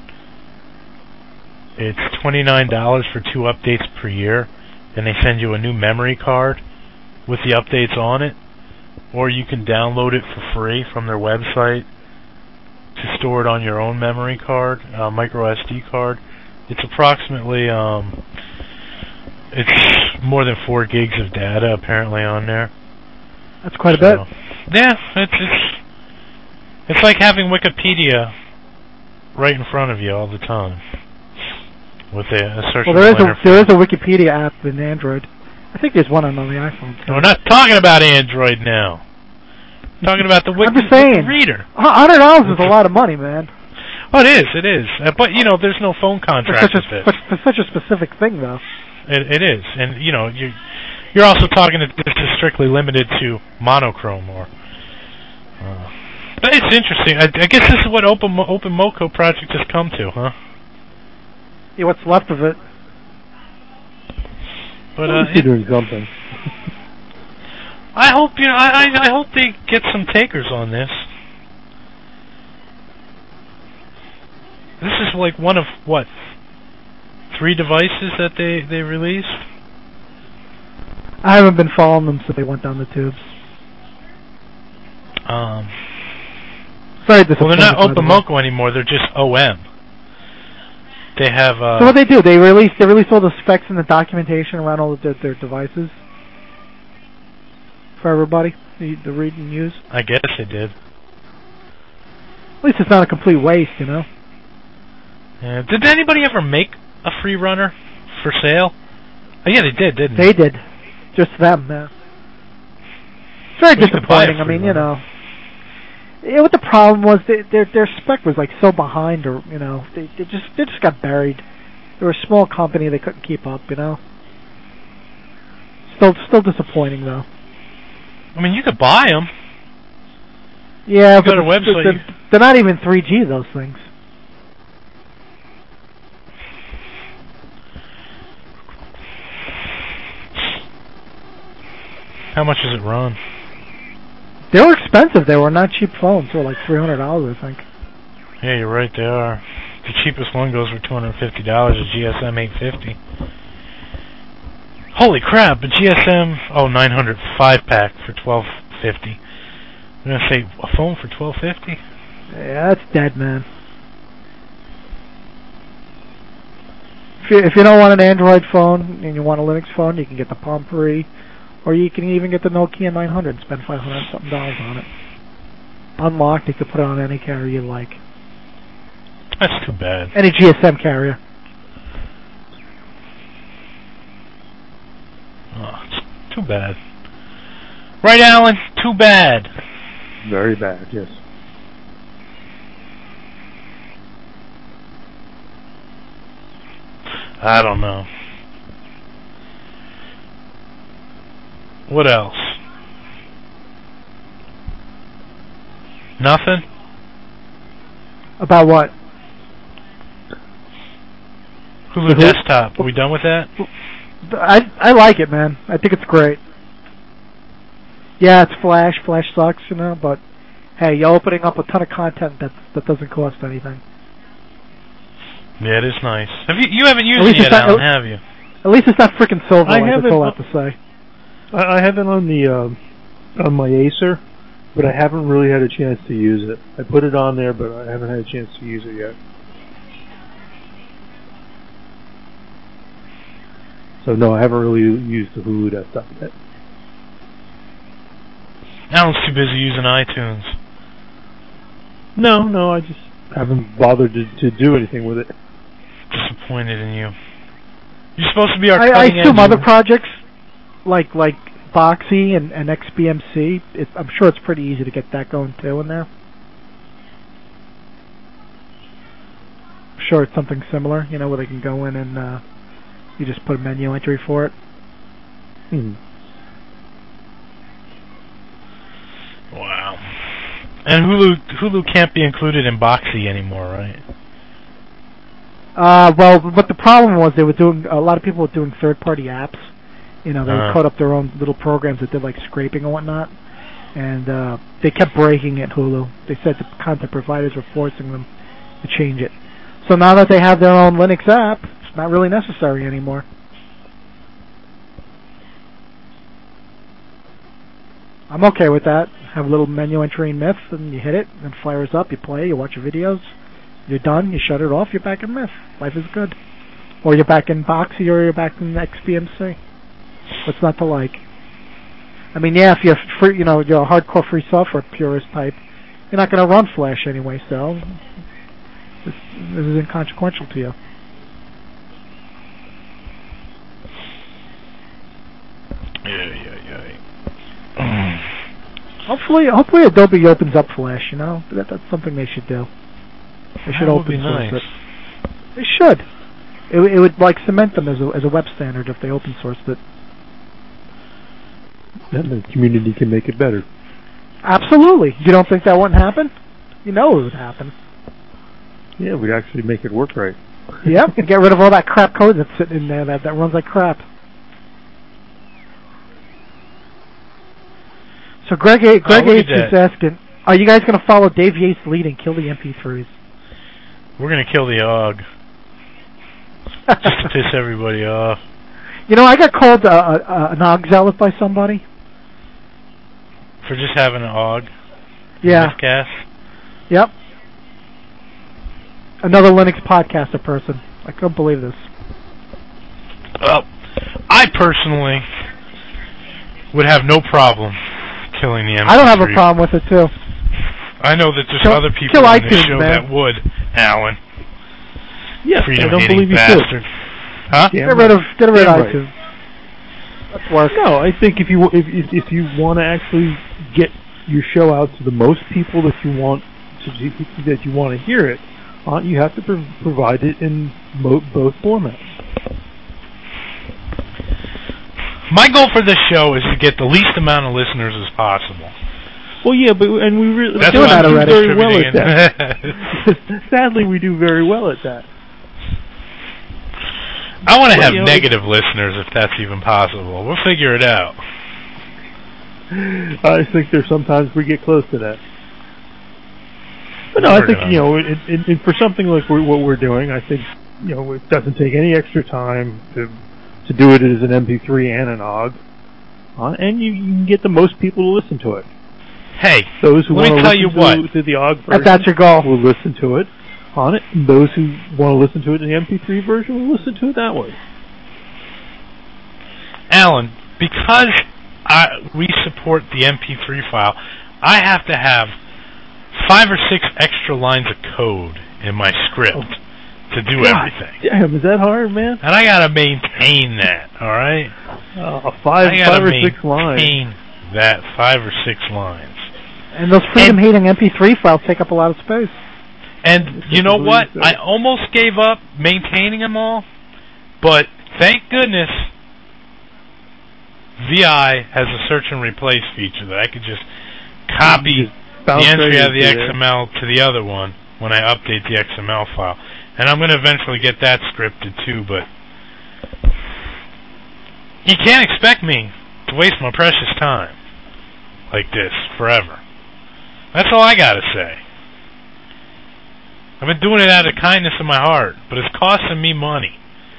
It's $29 for 2 updates per year, and they send you a new memory card with the updates on it, or you can download it for free from their website to store it on your own memory card, micro SD card. It's approximately, it's more than 4 gigs of data apparently on there. That's quite a bit. Yeah, it's like having Wikipedia right in front of you all the time. With a search. Well, there is a Wikipedia app in Android. I think there's one on the iPhone too. We're not talking about Android now. We're talking about the Wiki Reader. $100 is a lot of money, man. Oh, it is. But you know, there's no phone contract with it. For such a specific thing, though. It is, and you know, you're also talking that this is strictly limited to monochrome, or. But it's interesting. I guess this is what Open Moco project has come to, huh? Yeah, what's left of it. But you're doing something. I hope I hope they get some takers on this. This is like one of what, 3 devices that they released? I haven't been following them since they went down the tubes. Very disappointing. Well, they're not Opimoco anymore. They're just OM. They have. So what they do? They release all the specs and the documentation around all of their devices for everybody to read and use. I guess they did. At least it's not a complete waste, you know. Yeah. Did anybody ever make a free runner for sale? Oh, yeah, they did, didn't they? They did. Just them, man. It's very disappointing. I mean, you know. Yeah, what the problem was, their spec was like so behind, or you know, they just got buried. They were a small company; they couldn't keep up, you know. Still disappointing though. I mean, you could buy them. Yeah, but website. They're not even 3G. Those things. How much does it run? They were expensive. They were not cheap phones. They were like $300, I think. Yeah, you're right. They are. The cheapest one goes for $250. A GSM 850. Holy crap! A GSM 900 5-pack for $1250. I'm gonna say a phone for $1250. Yeah, that's dead, man. If you don't want an Android phone and you want a Linux phone, you can get the Palm Pre. Or you can even get the Nokia 900 and spend $500-something on it. Unlocked, you could put it on any carrier you like. That's too bad. Any GSM carrier. Oh, it's too bad. Right, Alan? Too bad. Very bad, yes. I don't know. What else? Nothing? About what? Hulu Desktop. Are we done with that? I like it, man. I think it's great. Yeah, it's Flash. Flash sucks, you know, but hey, you're opening up a ton of content that doesn't cost anything. Yeah, it is nice. You haven't used it yet, Alan, have you? At least it's not freaking Silverlight. That's all I have to say. I have it on the on my Acer, but I haven't really had a chance to use it. I put it on there, but I haven't had a chance to use it yet. So no, I haven't really used the Hulu Desktop yet. Alan's too busy using iTunes. No, I just haven't bothered to do anything with it. Disappointed in you. You're supposed to be our cutting edge. I assume other projects like Boxy and XBMC. I'm sure it's pretty easy to get that going too in there. I'm sure it's something similar, you know, where they can go in and you just put a menu entry for it. Wow. And Hulu can't be included in Boxy anymore, right? Well, but the problem was they were doing a lot of people were doing third-party apps. You know, they would code up their own little programs that did like scraping and whatnot, and they kept breaking it. Hulu. They said the content providers were forcing them to change it. So now that they have their own Linux app, it's not really necessary anymore. I'm okay with that. Have a little menu entry in Myth, and you hit it, and it fires up. You play, you watch your videos. You're done. You shut it off. You're back in Myth. Life is good. Or you're back in Boxy, or you're back in XBMC. What's not to like? I mean, yeah, if you're free, you know, you're a hardcore free software purist type, you're not going to run Flash anyway. So this is inconsequential to you. Hopefully Adobe opens up Flash, you know. That's something they should do. They should open source it. They should. It would like cement them as a web standard if they open sourced it. And the community can make it better. Absolutely. You don't think that wouldn't happen? You know it would happen. Yeah, we'd actually make it work right. Yep, and get rid of all that crap code that's sitting in there that runs like crap. So Greg H is asking, are you guys going to follow Dave Yates' lead and kill the MP3s? We're going to kill the OG. Just to piss everybody off. You know, I got called an OG zealot by somebody. For just having an OG? Yeah. Gas? Yep. Another Linux podcaster person. I couldn't believe this. Well, I personally would have no problem killing the MP3. I don't have a problem with it, too. I know that there's other people on this show that would, Alan. Yes, I don't believe you bastard. should. Huh? Get rid of iTunes. That's worse. No, I think if you want to actually get your show out to the most people that you want to hear it, you have to provide it in both formats. My goal for this show is to get the least amount of listeners as possible. Well, yeah, we're doing that already. Very well at that. Sadly, we do very well at that. I want to have negative listeners if that's even possible. We'll figure it out. I think there's sometimes we get close to that. But no, I think for something like what we're doing, I think it doesn't take any extra time to do it as an MP3 and an OG, and you can get the most people to listen to it. Hey, those who let me tell you what. To the OG version, that's your goal. Will listen to it on it. And those who want to listen to it in the MP3 version will listen to it that way. Alan, because we support the MP3 file, I have to have 5 or 6 extra lines of code in my script to do everything. Damn, is that hard, man? And I gotta maintain that, alright? 5 or 6 lines. Maintain that 5 or 6 lines. And those freedom-hating MP3 files take up a lot of space. And you know what? I almost gave up maintaining them all, but thank goodness VI has a search and replace feature that I could just copy the entry out of the XML to the other one when I update the XML file. And I'm going to eventually get that scripted too, but you can't expect me to waste my precious time like this forever. That's all I got to say. I've been doing it out of kindness in my heart, but it's costing me money.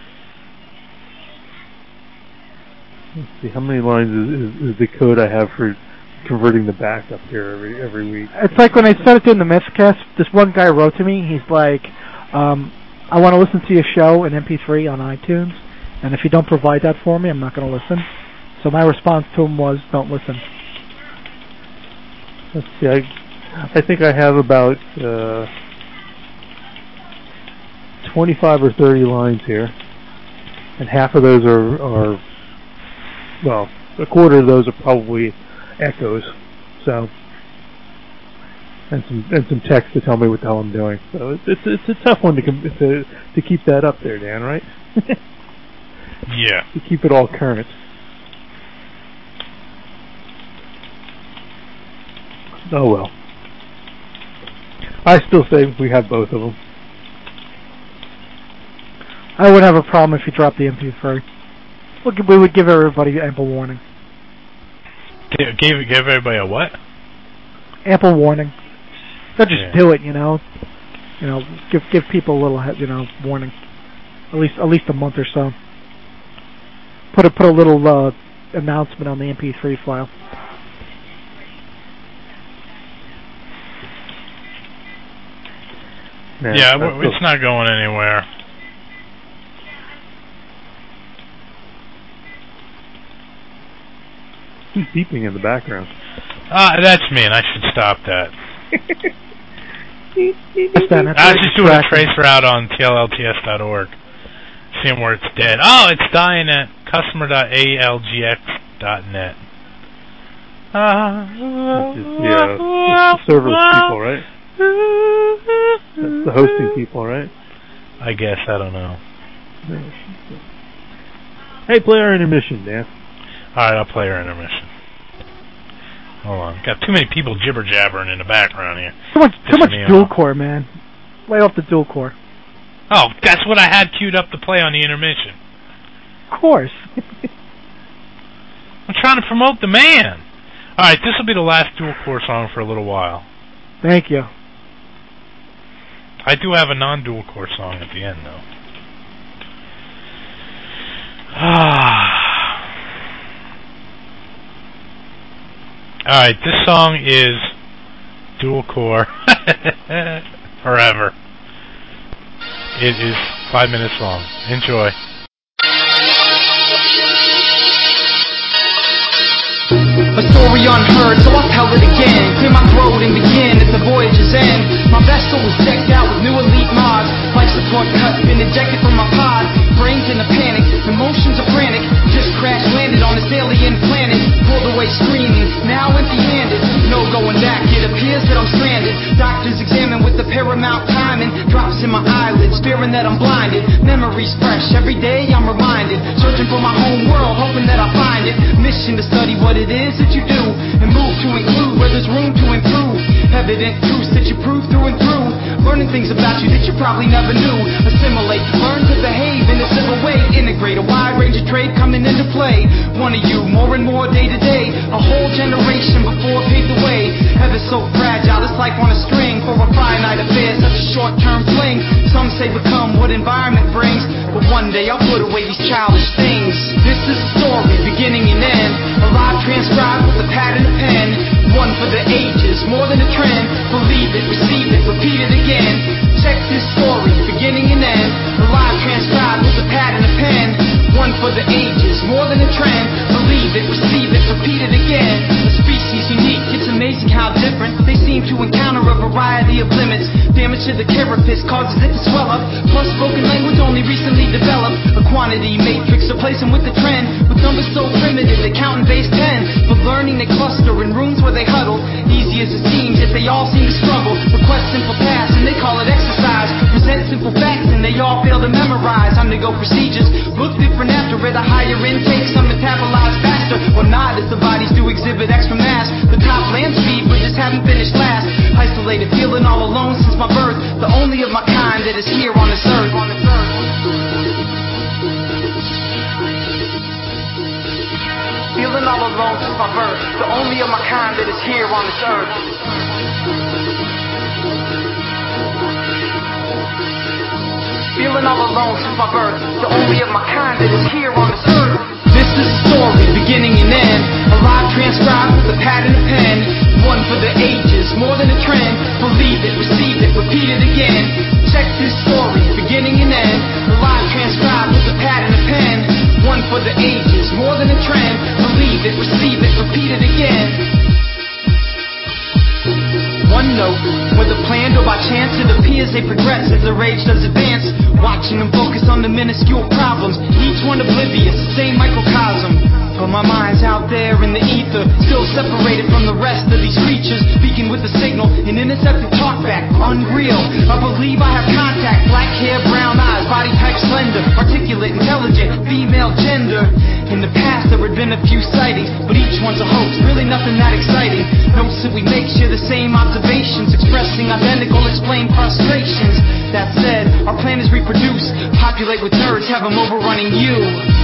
Let's see, how many lines is the code I have for converting the backup here every week? It's like when I started doing the Mythcast, this one guy wrote to me, he's like, I want to listen to your show in MP3 on iTunes, and if you don't provide that for me, I'm not going to listen. So my response to him was, don't listen. Let's see, I think I have about 25 or 30 lines here, and half of those are well, a quarter of those are probably echoes. So, and some text to tell me what the hell I'm doing. So it's a tough one to keep that up there, Dan. Right? Yeah. To keep it all current. Oh well. I still say we have both of them. I would have a problem if you dropped the MP3. We would give everybody ample warning. Give everybody a what? Ample warning. Don't just do it, you know. Give people a little, warning. At least a month or so. Put a little announcement on the MP3 file. Yeah, it's not going anywhere. Who's beeping in the background? That's me, and I should stop that. I was just doing a trace route on TLLTS.org, seeing where it's dead. Oh, it's dying at customer.algx.net. It's the serverless people, right? That's the hosting people, right? I guess, I don't know. Hey, play our intermission, Dan. Alright, I'll play our intermission. Hold on. Got too many people jibber-jabbering in the background here. Too much dual core, man. Lay off the dual core. Oh, that's what I had queued up to play on the intermission. Of course. I'm trying to promote the man. Alright, this will be the last dual core song for a little while. Thank you. I do have a non-dual core song at the end, though. Alright, this song is dual core forever. It is 5 minutes long. Enjoy. A story unheard, so I'll tell it again. Clear my throat and begin at the voyage's end. My vessel was decked out with new elite mods. Life support cuts been ejected from my pod. Brains in a panic, emotions are frantic. Just crash landed on this alien planet. Pulled away screaming, now empty-handed. No going back, it appears that I'm stranded. Doctors examine with the paramount timing. Drops in my eyelids, fearing that I'm blinded. Memories fresh, every day I'm reminded. Searching for my home world, hoping that I find it. Mission to study what it is that you do, and move to include where there's room to improve. Evident truths that you prove through and through. Learning things about you that you probably never knew. Assimilate, learn to behave in a civil way. Integrate a wide range of trade coming into play. One of you, more and more day to day. A whole generation before paved the way. Ever so fragile, it's like on a string. For a finite affair, such a short-term fling. Some say become what environment brings, but one day I'll put away these childish things. This is a story, beginning and end. Alive, transcribed with a pad and a pen. One for the ages, more than a trend. Believe it, receive it, repeat it again. Check this story, beginning and end. Alive, transcribed with a pad and a pen. One for the ages, more than a trend. Believe it, receive it, repeat it again. A species unique, it's amazing how different. They seem to encounter a variety of limits. Damage to the carapace causes it to swell up. Plus spoken language only recently developed. A quantity matrix, replace them with the trend. With numbers so primitive, they count in base 10. But learning they cluster in rooms where they huddle. Easy as it seems, yet they all seem to struggle. Request simple tasks and they call it exercise. Present simple facts and they all fail to memorize. Undergo procedures, look different after it. A higher intake, some metabolize faster or not, as the bodies do exhibit extra mass. The top land speed, but just haven't finished last. Isolated, feeling all alone since my birth. The only of my kind that is here on this earth. Feeling all alone since my birth. The only of my kind that is here on this earth. Feeling all alone since my birth. The only of my kind that is here on this earth. This is a story, beginning and end. Alive, transcribed with a pad and a pen. One for the ages, more than a trend. Believe it, receive it, repeat it again. Check this story, beginning and end. Alive, transcribed with a pad and a pen. One for the ages, more than a trend. Believe it, receive it, repeat it again. One note, whether planned or by chance, it appears they progress as their age does advance. Watching them focus on the minuscule problems, each one oblivious, the same microcosm. But my mind's out there in the ether, still separated from the rest of these creatures. Speaking with the signal, an intercepted talkback, unreal. I believe I have contact, black hair, brown eyes, body type slender, articulate, intelligent, female gender. In the past there had been a few sightings, but each one's a hoax, really nothing that exciting. Notes that we make share the same observations, expressing identical explained frustrations. That said, our plan is reproduce, populate with nerds, have them overrunning you.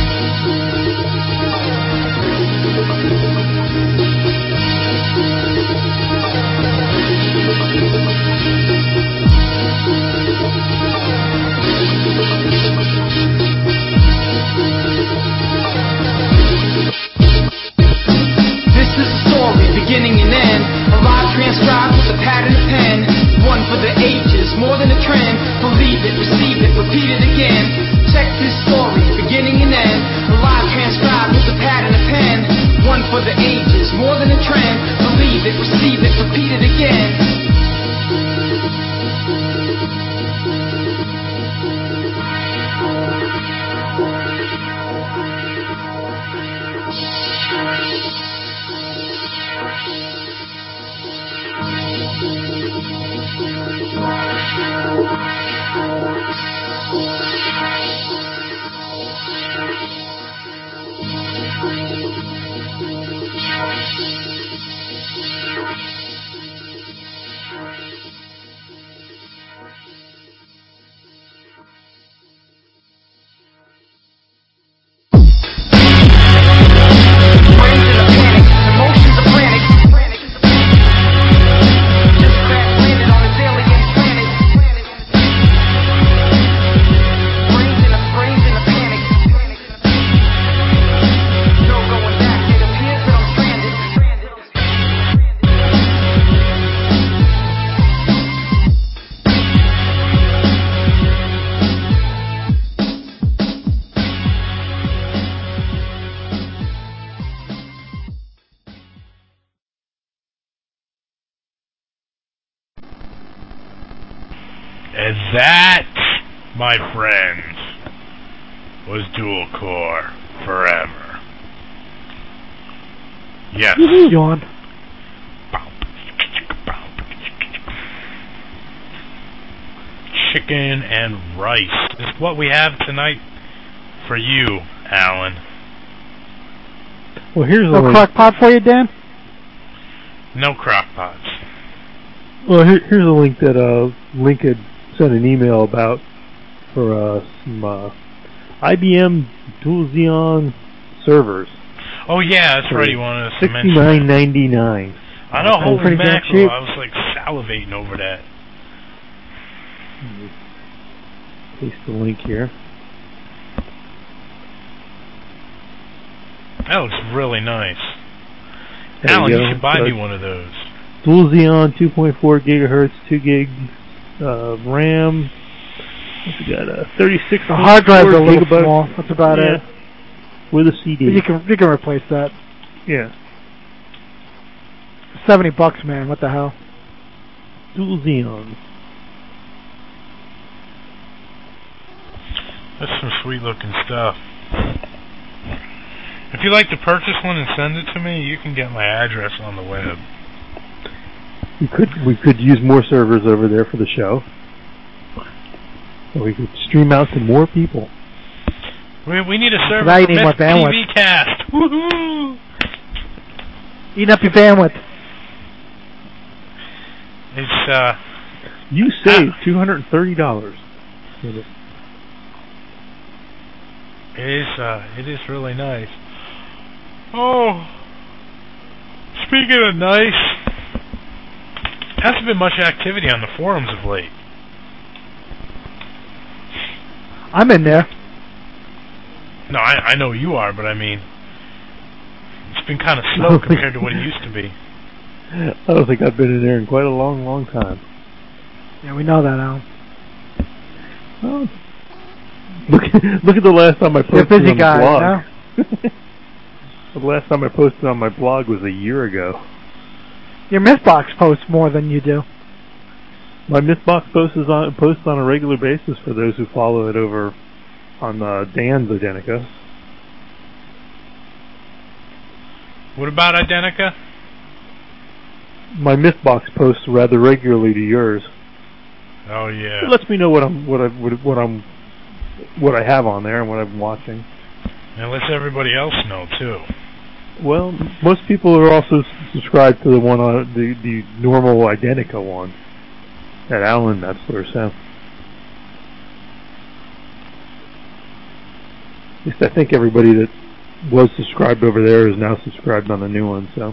This is a story, beginning and end. Alive, transcribed with a pad and a pen. One for the ages, more than a trend. Believe it, receive it, repeat it again. Check this story, beginning and end. Alive, transcribed And that, my friends, was Dual Core Forever. Yes. Yawn. Chicken and rice is what we have tonight for you, Alan. Well, here's no crock pot for you, Dan? No crock pots. Well, here's a link that Link had sent an email about for some IBM Dual Xeon servers. Oh yeah, that's right. You wanted us to mention $69.99. I know. Holy mackerel! I was like salivating over that. Paste the link here. That looks really nice. Alan, you should buy me one of those. Dual Xeon, 2.4 gigahertz, 2 gig RAM. What's it got? 36. The hard drive's a little small. That's about it. With a CD. But you can replace that. Yeah. $70, man. What the hell? Dual Xeon. That's some sweet looking stuff. If you'd like to purchase one and send it to me, you can get my address on the web. We could use more servers over there for the show. Or we could stream out to more people. We need a server now you for need more bandwidth. TV Cast. Woohoo! Eating up your bandwidth. It's you saved $230. It is really nice. Oh, speaking of nice, hasn't been much activity on the forums of late. I'm in there. No, I know you are, but I mean, it's been kind of slow compared to what it used to be. I don't think I've been in there in quite a long, long time. Yeah, we know that, Al. Oh. Look at the last time I posted You're a busy on guy, the blog. You know? The last time I posted on my blog was a year ago. Your Mythbox posts more than you do. My Mythbox posts on a regular basis for those who follow it over on Dan's Identica. What about Identica? My Mythbox posts rather regularly to yours. Oh yeah. It lets me know what I have on there and what I'm watching. And it lets everybody else know too. Well, most people are also subscribed to the one on the normal Identica one at Alan Metzler. So, at least I think everybody that was subscribed over there is now subscribed on the new one. So,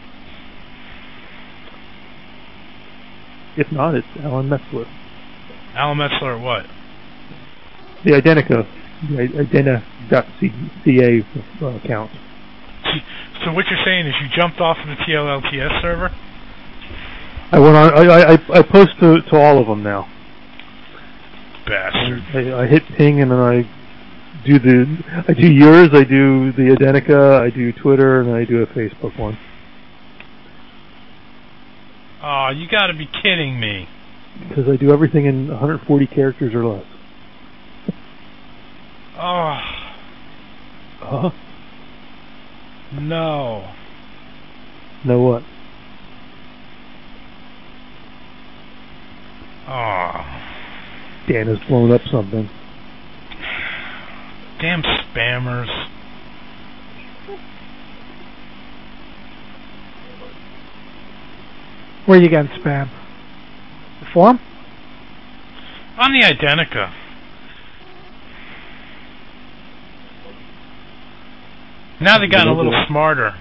if not, it's Alan Metzler. Alan Metzler at what? The Identica, the Idena.ca account. So what you're saying is you jumped off of the TLLTS server? I went on. I post to all of them now. Bastard. I hit ping and then I do yours. I do the Identica. I do Twitter and I do a Facebook one. Oh, you got to be kidding me! Because I do everything in 140 characters or less. Oh. Huh? No. No what? Oh. Dan has blown up something. Damn spammers. Where you getting spam? The forum? On the Identica. Now they've gotten a little smarter.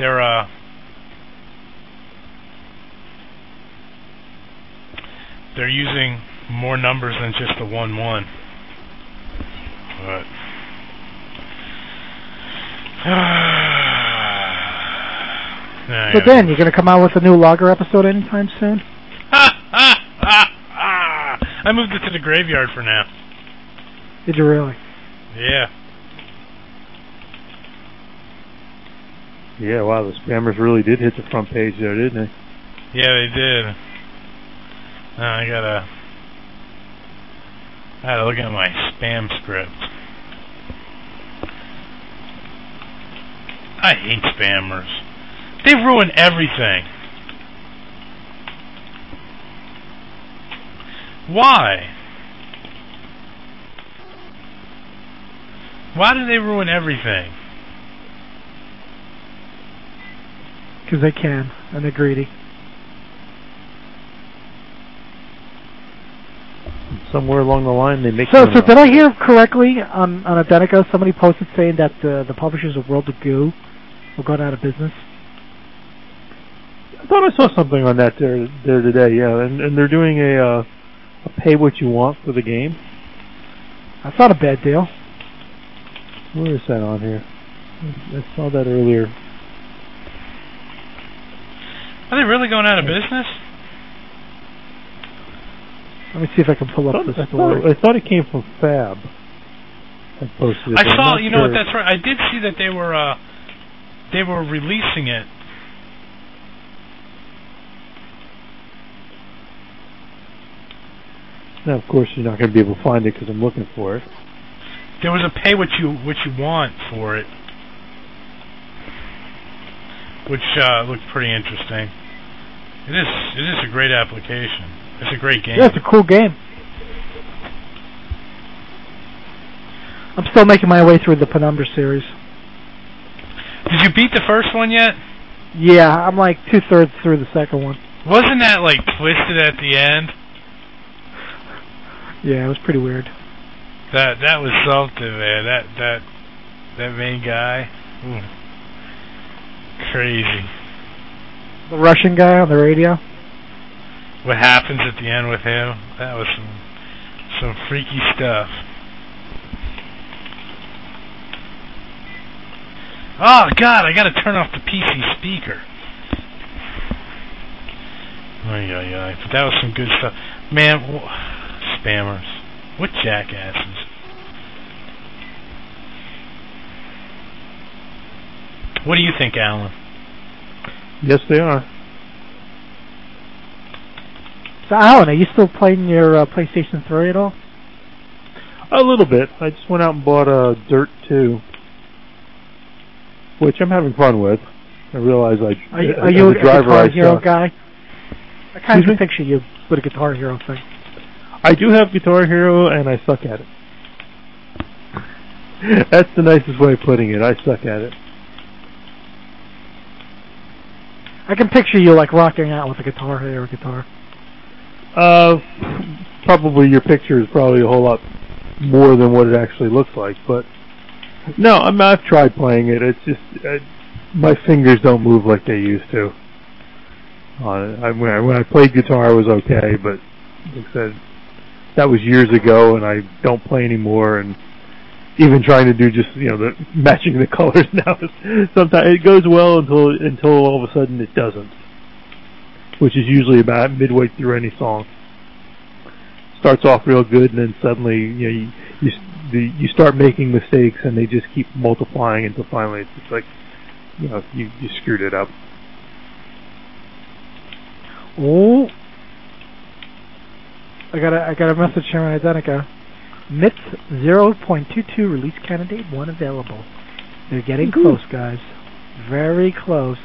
They're using more numbers than just the 1-1. So Dan, you going to come out with a new Logger episode anytime soon? I moved it to the graveyard for now. Did you really? Yeah. Yeah, wow, the spammers really did hit the front page there, didn't they? Yeah, they did. I gotta I had to look at my spam script. I hate spammers. They ruin everything. Why? Why do they ruin everything? Because they can, and they're greedy. Somewhere along the line, they make. So did I hear correctly on Identica? Somebody posted saying that the publishers of World of Goo were going out of business. I thought I saw something on that there today. Yeah, and they're doing a pay what you want for the game. That's not a bad deal. Where is that on here? I saw that earlier. Are they really going out of business? Let me see if I can pull up the story. I thought it came from Fab. I posted it. I saw. You know what? That's right. I did see that they were releasing it. Now, of course, you're not going to be able to find it because I'm looking for it. There was a pay what you want for it, which looked pretty interesting. It is a great application. It's a great game. Yeah, it's a cool game. I'm still making my way through the Penumbra series. Did you beat the first one yet? Yeah, I'm like 2/3 through the second one. Wasn't that like twisted at the end? Yeah, it was pretty weird. That was something, man. That main guy, crazy. The Russian guy on the radio. What happens at the end with him? That was some freaky stuff. Oh God, I gotta turn off the PC speaker. But that was some good stuff, man. Spammers, what jackasses! What do you think, Alan? Yes, they are. So, Alan, are you still playing your PlayStation 3 at all? A little bit. I just went out and bought Dirt 2, which I'm having fun with. I realize Are you a Guitar Hero guy? I kind of picture you with a Guitar Hero thing. I do have Guitar Hero, and I suck at it. That's the nicest way of putting it. I suck at it. I can picture you like rocking out with a Guitar Hero guitar. Probably your picture is probably a whole lot more than what it actually looks like, but no, I've tried playing it. It's just my fingers don't move like they used to. When I played guitar, I was okay, but like I said, that was years ago, and I don't play anymore. And even trying to do just the matching the colors now, sometimes it goes well until all of a sudden it doesn't, which is usually about midway through any song. Starts off real good, and then suddenly you start making mistakes, and they just keep multiplying until finally it's just like you screwed it up. Oh, I got a message here on Identica. MITS 0.22 release candidate 1 available. They're getting close, guys. Very close.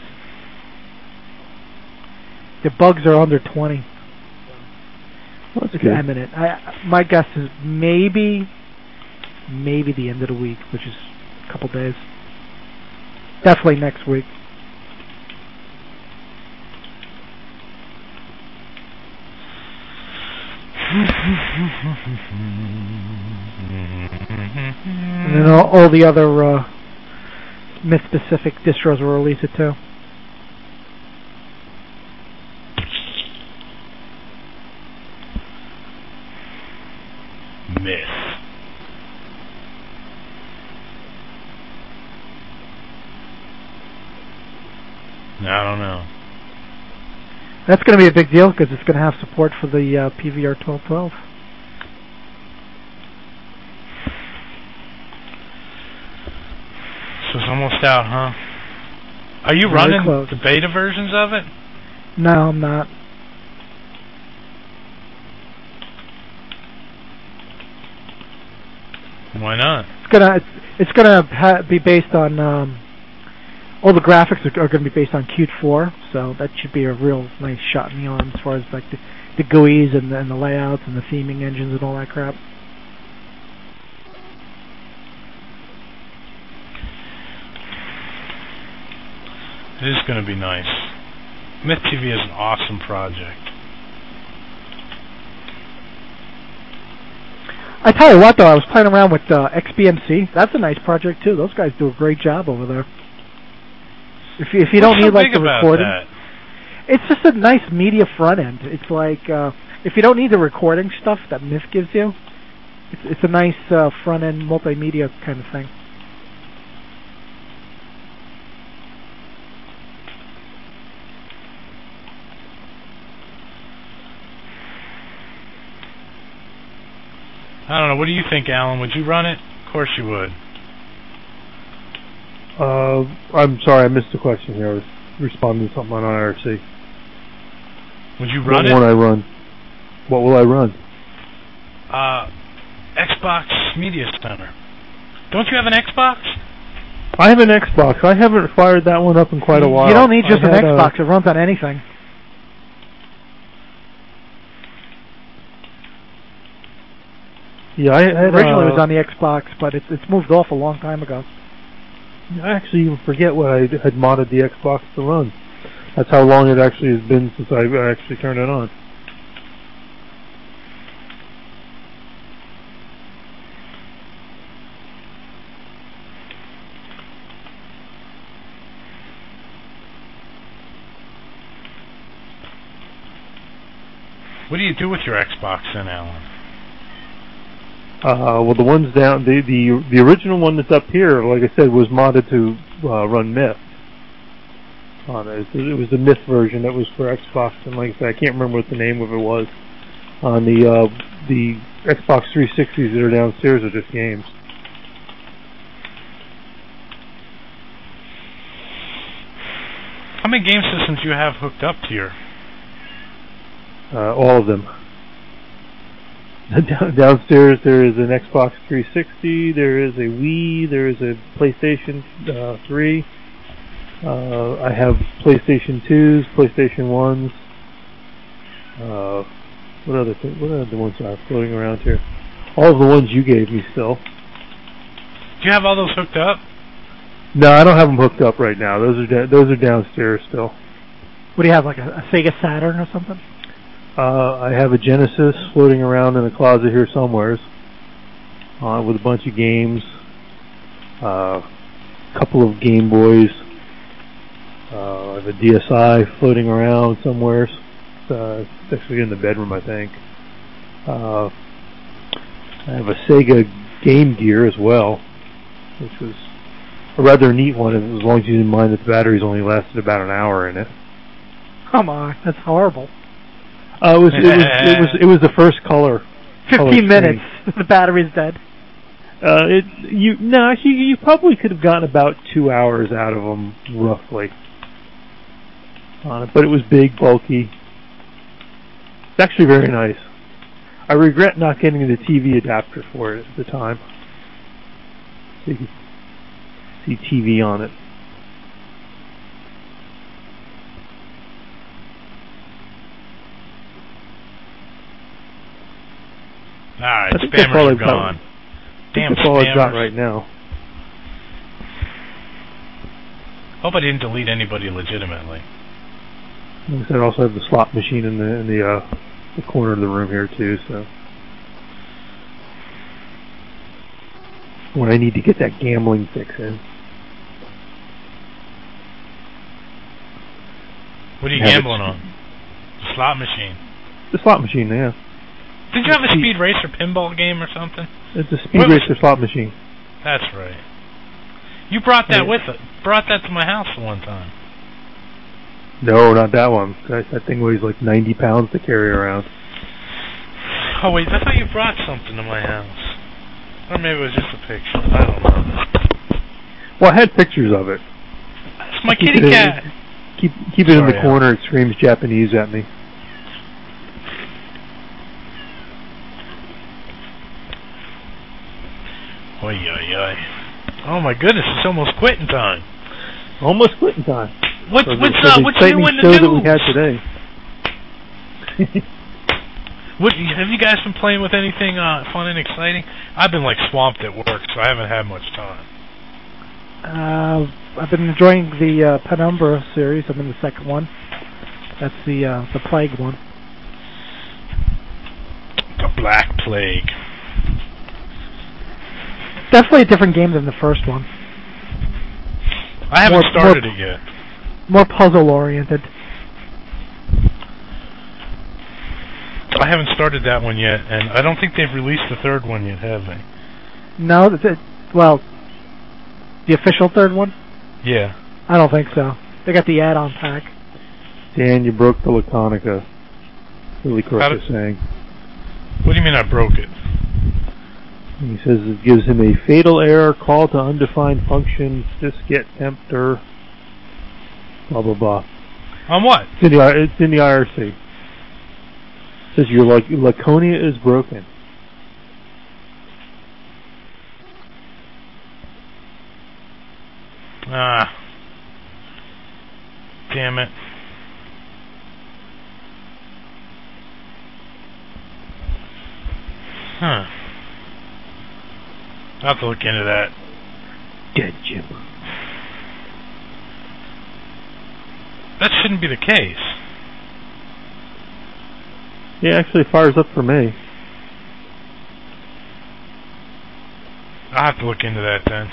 The bugs are under 20. That's it's good. imminent. My guess is maybe the end of the week, which is a couple days. Definitely next week. And then all the other MIT-specific distros will release it too. Myth. I don't know. That's going to be a big deal because it's going to have support for the PVR 1212. So it's almost out, huh? Are you running the beta versions of it? No, I'm not. Why not? It's gonna be based on all the graphics are going to be based on Qt 4, so that should be a real nice shot in the arm as far as like the GUIs and the layouts and the theming engines and all that crap. It is going to be nice. Myth TV is an awesome project. I tell you what, though, I was playing around with XBMC. That's a nice project too. Those guys do a great job over there. If you don't need like the recording, it's just a nice media front end. It's like if you don't need the recording stuff that Myth gives you, it's a nice front end multimedia kind of thing. I don't know. What do you think, Alan? Would you run it? Of course you would. I'm sorry, I missed the question here. I was responding to something on IRC. Would you run it? What will I run? What will I run? Xbox Media Center. Don't you have an Xbox? I have an Xbox. I haven't fired that one up in quite a while. You don't need just an Xbox. It runs on anything. Yeah, originally it was on the Xbox, but it's moved off a long time ago. I actually even forget what I had modded the Xbox to run. That's how long it actually has been since I actually turned it on. What do you do with your Xbox then, Alan? Well, the ones down, the original one that's up here, like I said, was modded to run Myth on it. It was the Myth version that was for Xbox, and like I said, I can't remember what the name of it was. On the Xbox 360s that are downstairs are just games. How many game systems do you have hooked up to your? All of them. Downstairs there is an Xbox 360, there is a Wii, there is a PlayStation 3. I have PlayStation 2s, PlayStation 1s. What other ones are floating around here? All of the ones you gave me still. Do you have all those hooked up? No, I don't have them hooked up right now. Those are downstairs still. What do you have, like a Sega Saturn or something? I have a Genesis floating around in a closet here somewheres, with a bunch of games, a couple of Game Boys. I have a DSi floating around somewheres. It's actually in the bedroom, I think. I have a Sega Game Gear as well, which was a rather neat one, as long as you didn't mind that the batteries only lasted about an hour in it. Come on, that's horrible. It was the first color. 15 minutes. The battery's dead. You probably could have gotten about 2 hours out of them roughly on it, but it was big, bulky. It's actually very nice. I regret not getting the TV adapter for it at the time, so you could see TV on it. Alright, spammers are gone. Damn that's all I've got right now. Hope I didn't delete anybody legitimately. Like I said, I also have the slot machine in the corner of the room here too, so when I need to get that gambling fix in. What are you gambling on? The slot machine. The slot machine, yeah. Did you have a Speed Racer pinball game or something? It's a Speed Racer slot machine. That's right. You brought that brought that to my house one time. No, not that one. That thing weighs like 90 pounds to carry around. Oh wait, I thought you brought something to my house. Or maybe it was just a picture. I don't know. Well, I had pictures of it. It's my kitty cat. Keep it in the corner. It screams Japanese at me. Oy, oy, oy. Oh my goodness, it's almost quitting time. Almost quitting time. What's new in the show news? That we had today. Have you guys been playing with anything fun and exciting? I've been like swamped at work, so I haven't had much time. I've been enjoying the Penumbra series. I'm in the second one. That's the Plague one. The Black Plague. Definitely a different game than the first one. I haven't started it yet. More puzzle-oriented. I haven't started that one yet, and I don't think they've released the third one yet, have they? No, the official third one? Yeah. I don't think so. They got the add-on pack. Dan, you broke the Laconica. Really correct you're saying. What do you mean I broke it? He says it gives him a fatal error, call to undefined function, diskette tempter, blah, blah, blah. On what? It's in the IRC. It says your Laconia is broken. Damn it. Huh. I'll have to look into that. Dead Jim. That shouldn't be the case. Yeah, actually fires up for me. I'll have to look into that then.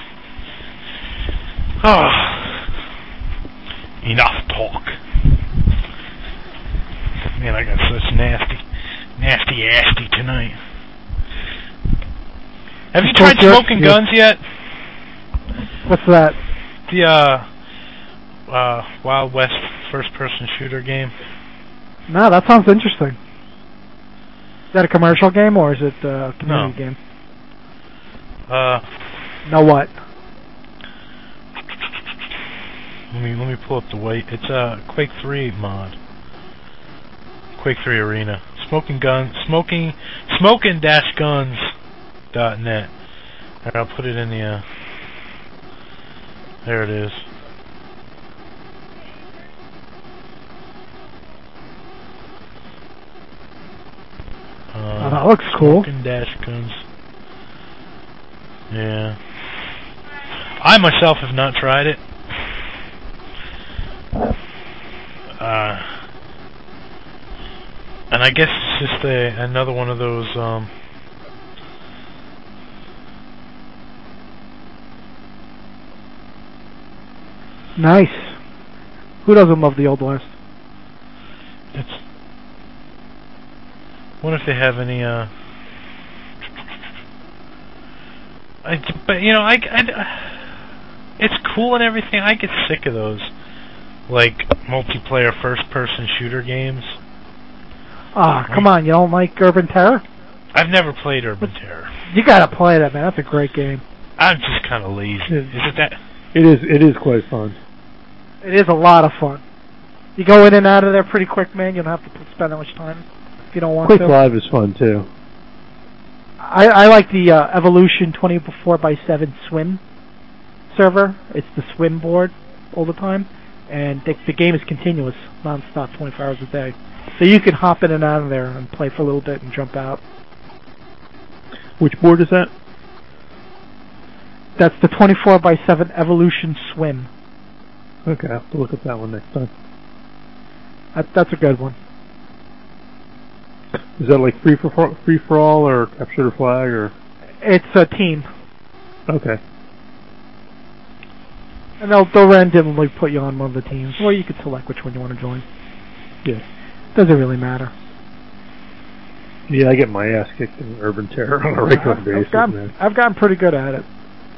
Oh. Enough talk. Man, I got such nasty asty tonight. Have you tried Smoking Guns yet? What's that? The Wild West first-person shooter game. No, that sounds interesting. Is that a commercial game or is it a community game? No, what? Let me pull up the weight. It's a Quake 3 mod. Quake 3 Arena. Smoking-guns.net. Alright, I'll put it in the there it is. That looks cool. Smoking-guns. Yeah. I myself have not tried it. And I guess it's just another one of those Nice. Who doesn't love the Old West? Wonder if they have any but you know, it's cool and everything. I get sick of those like multiplayer first-person shooter games. Come on, you don't like Urban Terror? I've never played Urban Terror. You gotta play that, man. That's a great game. I'm just kind of lazy. Is it that? It is quite fun. It is a lot of fun. You go in and out of there pretty quick, man. You don't have to spend that much time if you don't want to. Quake Live is fun too. I like the Evolution 24/7 swim server. It's the swim board all the time, and the game is continuous, non-stop, 24 hours a day. So you can hop in and out of there and play for a little bit and jump out. Which board is that? That's the 24/7 Evolution Swim. Okay, I'll have to look at that one next time. That's a good one. Is that like free for all or capture the flag or? It's a team. Okay. And they'll randomly put you on one of the teams, or you could select which one you want to join. Yeah. Doesn't really matter. Yeah, I get my ass kicked in Urban Terror on a regular basis. I've gotten pretty good at it.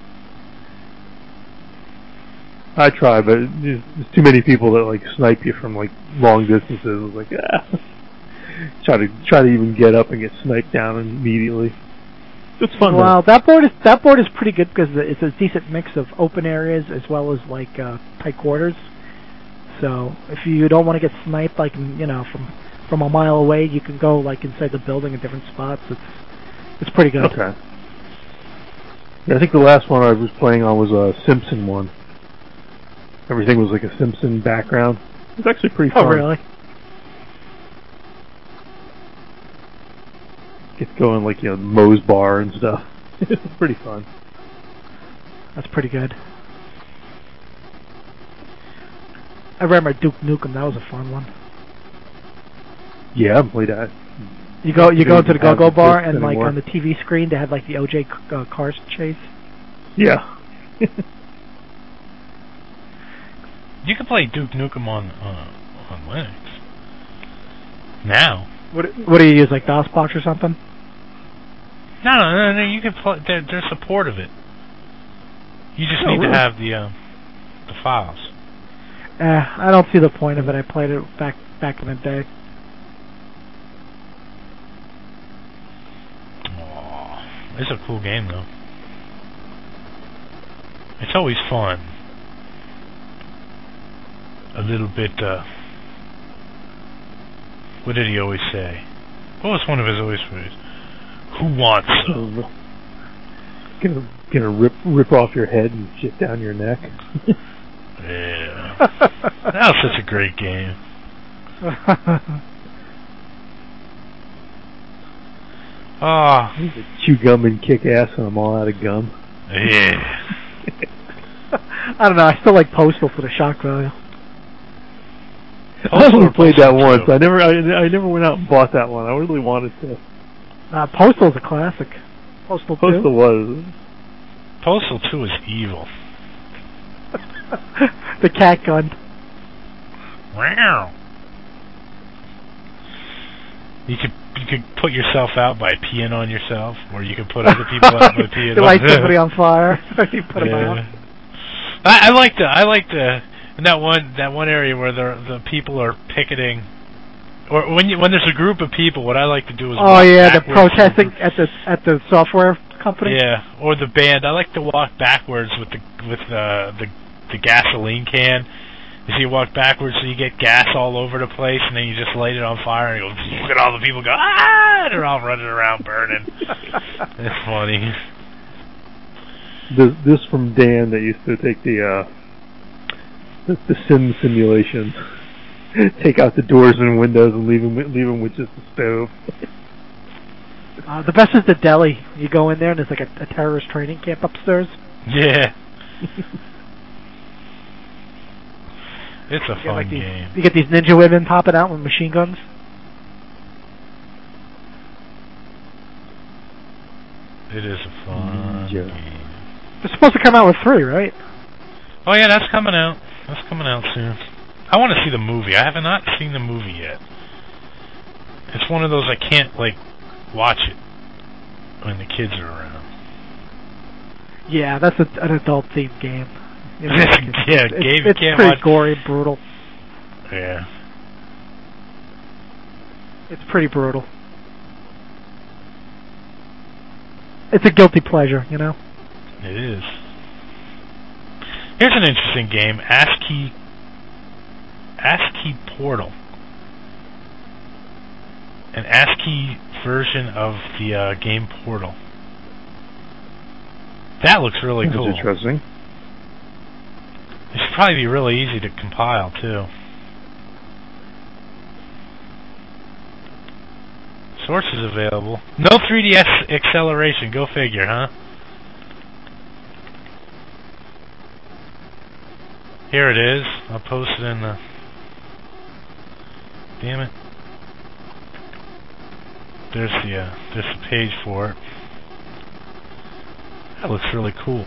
I try, but there's too many people that like snipe you from like long distances. It's like try to even get up and get sniped down immediately. It's fun. Well, that board is pretty good because it's a decent mix of open areas as well as like tight quarters. So if you don't want to get sniped, like from a mile away, you can go like inside the building in different spots. It's pretty good. Okay. Yeah, I think the last one I was playing on was a Simpson one. Everything was like a Simpson background. It was actually pretty fun. Oh, really? Gets going like, Moe's Bar and stuff. It's pretty fun. That's pretty good. I remember Duke Nukem. That was a fun one. Yeah, I played that. You go to the go-go bar, and like on the TV screen, they had like the OJ cars chase. Yeah. You can play Duke Nukem on Linux now. What do you use, like DOSBox or something? No. You can play. There's support of it. You just need to have the files. I don't see the point of it. I played it back in the day. It's a cool game, though. It's always fun. A little bit, what did he always say? What was one of his always phrases? Who wants some? Gonna rip off your head and shit down your neck. Yeah. That was such a great game. Chew gum and kick ass and I'm all out of gum. Yeah. I don't know. I still like Postal for the shock value. I only played that once. I never went out and bought that one. I really wanted to. Postal's a classic. Postal 2. Postal was. Postal 2 is evil. The cat gun. Wow. You could put yourself out by peeing on yourself, or you could put other people out by peeing on them. You light somebody on fire. You put them out. I like in that one area where the people are picketing, or when there's a group of people. What I like to do is they're protesting at the software company. Yeah, or the band. I like to walk backwards with the gasoline can. So you walk backwards, so you get gas all over the place, and then you just light it on fire, and you go, look at all the people go, ah! They're all running around burning. It's funny. This from Dan that used to take the sim simulations, take out the doors and windows and leave them with just the stove. The best is the deli. You go in there, and there's like a terrorist training camp upstairs. Yeah. It's a fun game. You get these ninja women popping out with machine guns. It is a fun game. They're supposed to come out with 3, right? Oh yeah, that's coming out. That's coming out soon. I want to see the movie. I have not seen the movie yet. It's one of those I can't watch it when the kids are around. Yeah, that's an adult-themed game. It's pretty gory and brutal. Yeah. It's pretty brutal. It's a guilty pleasure, you know? It is. Here's an interesting game, ASCII Portal. An ASCII version of the game Portal. That looks really cool. That's interesting. It should probably be really easy to compile, too. Sources available. No 3DS acceleration. Go figure, huh? Here it is. I'll post it in the... Damn it. There's the page for it. That looks really cool.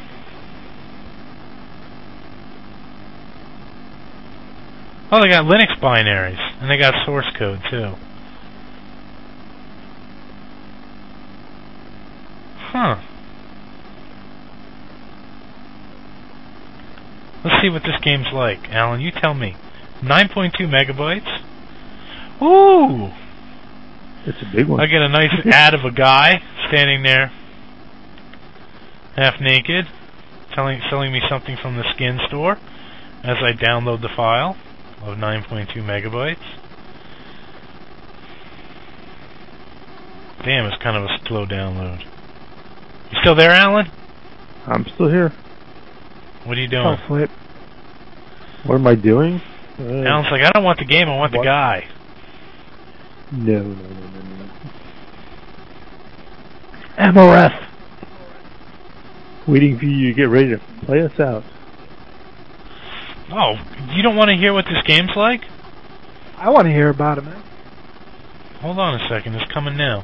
Oh, they got Linux binaries, and they got source code, too. Huh. Let's see what this game's like. Alan, you tell me. 9.2 megabytes? Ooh! It's a big one. I get a nice ad of a guy standing there, half naked, selling me something from the skin store as I download the file of 9.2 megabytes. Damn, it's kind of a slow download. You still there, Alan? I'm still here. What are you doing? Flip. What am I doing? Alan's like, I don't want the game, I want the guy. No. MRF. Waiting for you to get ready to play us out. Oh, you don't want to hear what this game's like? I want to hear about it, man. Hold on a second, it's coming now.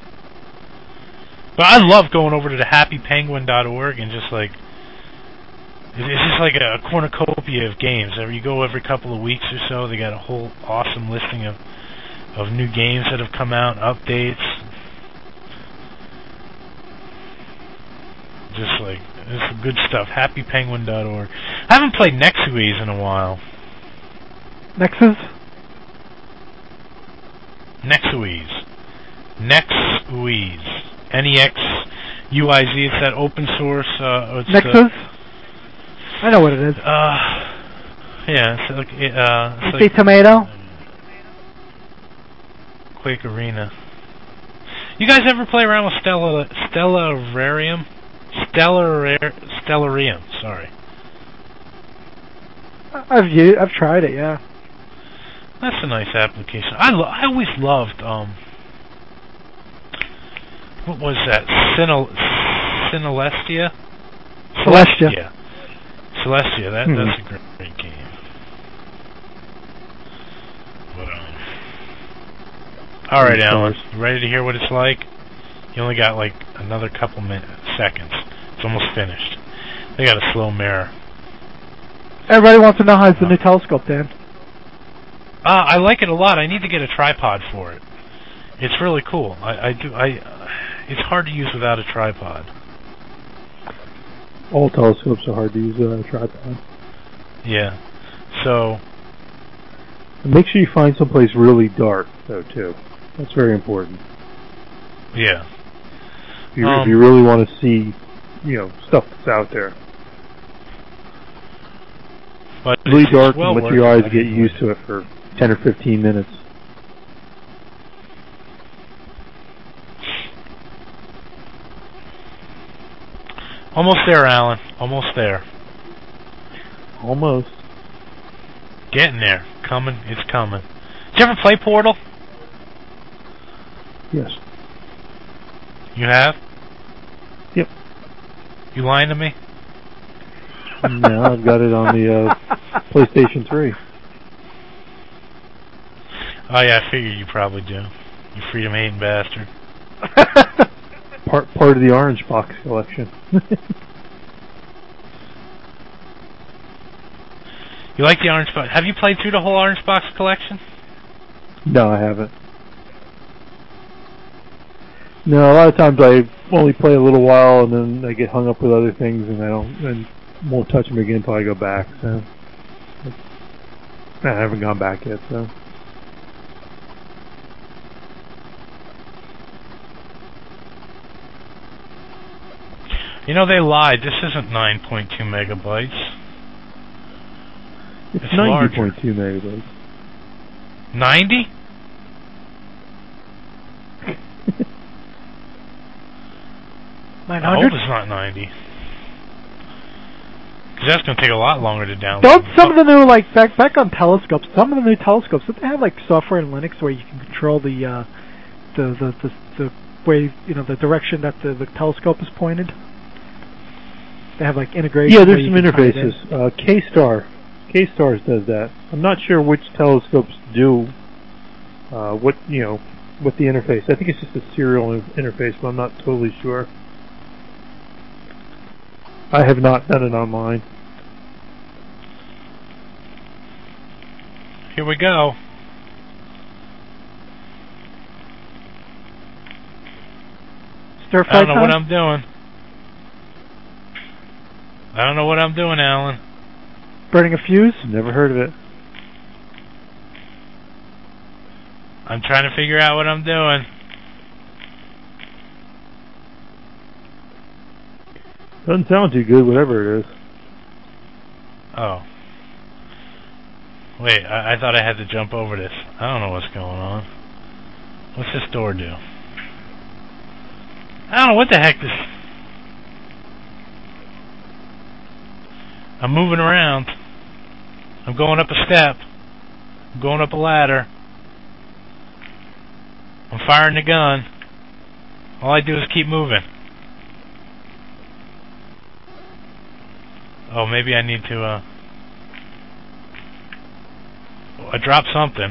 But I love going over to the happypenguin.org and just like, it's just like a cornucopia of games. You go every couple of weeks or so, they got a whole awesome listing of new games that have come out, updates. Just like, there's some good stuff. happypenguin.org. I haven't played Nexuiz in a while. Nexuiz. Nexuiz. N-E-X-U-I-Z. It's that open source. Nexuiz? I know what it is. Yeah, it's like... it's like tomato? Quake Arena. You guys ever play around with Stellarium? Stellarium, sorry. I've tried it, yeah. That's a nice application. I always loved what was that? Celestia. Celestia. That's a great game. But all right, Alan, you ready to hear what it's like? You only got like another couple seconds. It's almost finished. They got a slow mirror. Everybody wants to know how's the new telescope, Dan. I like it a lot. I need to get a tripod for it. It's really cool. It's hard to use without a tripod. All telescopes are hard to use without a tripod. Yeah. So... And make sure you find someplace really dark, though, too. That's very important. Yeah. If you really want to see, stuff that's out there. But really dark and let your eyes get used to it for 10 or 15 minutes. Almost there, Alan. Almost there. Almost. Getting there. Coming. It's coming. Did you ever play Portal? Yes. You have? Yep. You lying to me? No, I've got it on the PlayStation 3. Oh yeah, I figured you probably do. You freedom-hating bastard. Part of the Orange Box collection. You like the Orange Box? Have you played through the whole Orange Box collection? No, I haven't. No, a lot of times I only play a little while and then I get hung up with other things and I won't touch them again until I go back. So I haven't gone back yet. So. You know, they lied. This isn't 9.2 megabytes. It's 90.2 megabytes. 90? I hope it's not 90. Because that's going to take a lot longer to download. Don't some of the new, back on telescopes, some of the new telescopes, don't they have, software in Linux where you can control the way, the direction that the telescope is pointed? They have, integration. Yeah, there's some interfaces. K-Stars does that. I'm not sure which telescopes do what the interface. I think it's just a serial interface, but I'm not totally sure. I have not done it on mine. Here we go. Stir fry I don't know what I'm doing. I don't know what I'm doing, Alan. Burning a fuse? Never heard of it. I'm trying to figure out what I'm doing. Doesn't sound too good, whatever it is. Oh. Wait, I thought I had to jump over this. I don't know what's going on. What's this door do? I don't know what the heck this... I'm moving around. I'm going up a step. I'm going up a ladder. I'm firing the gun. All I do is keep moving. Oh, maybe I need to, I dropped something.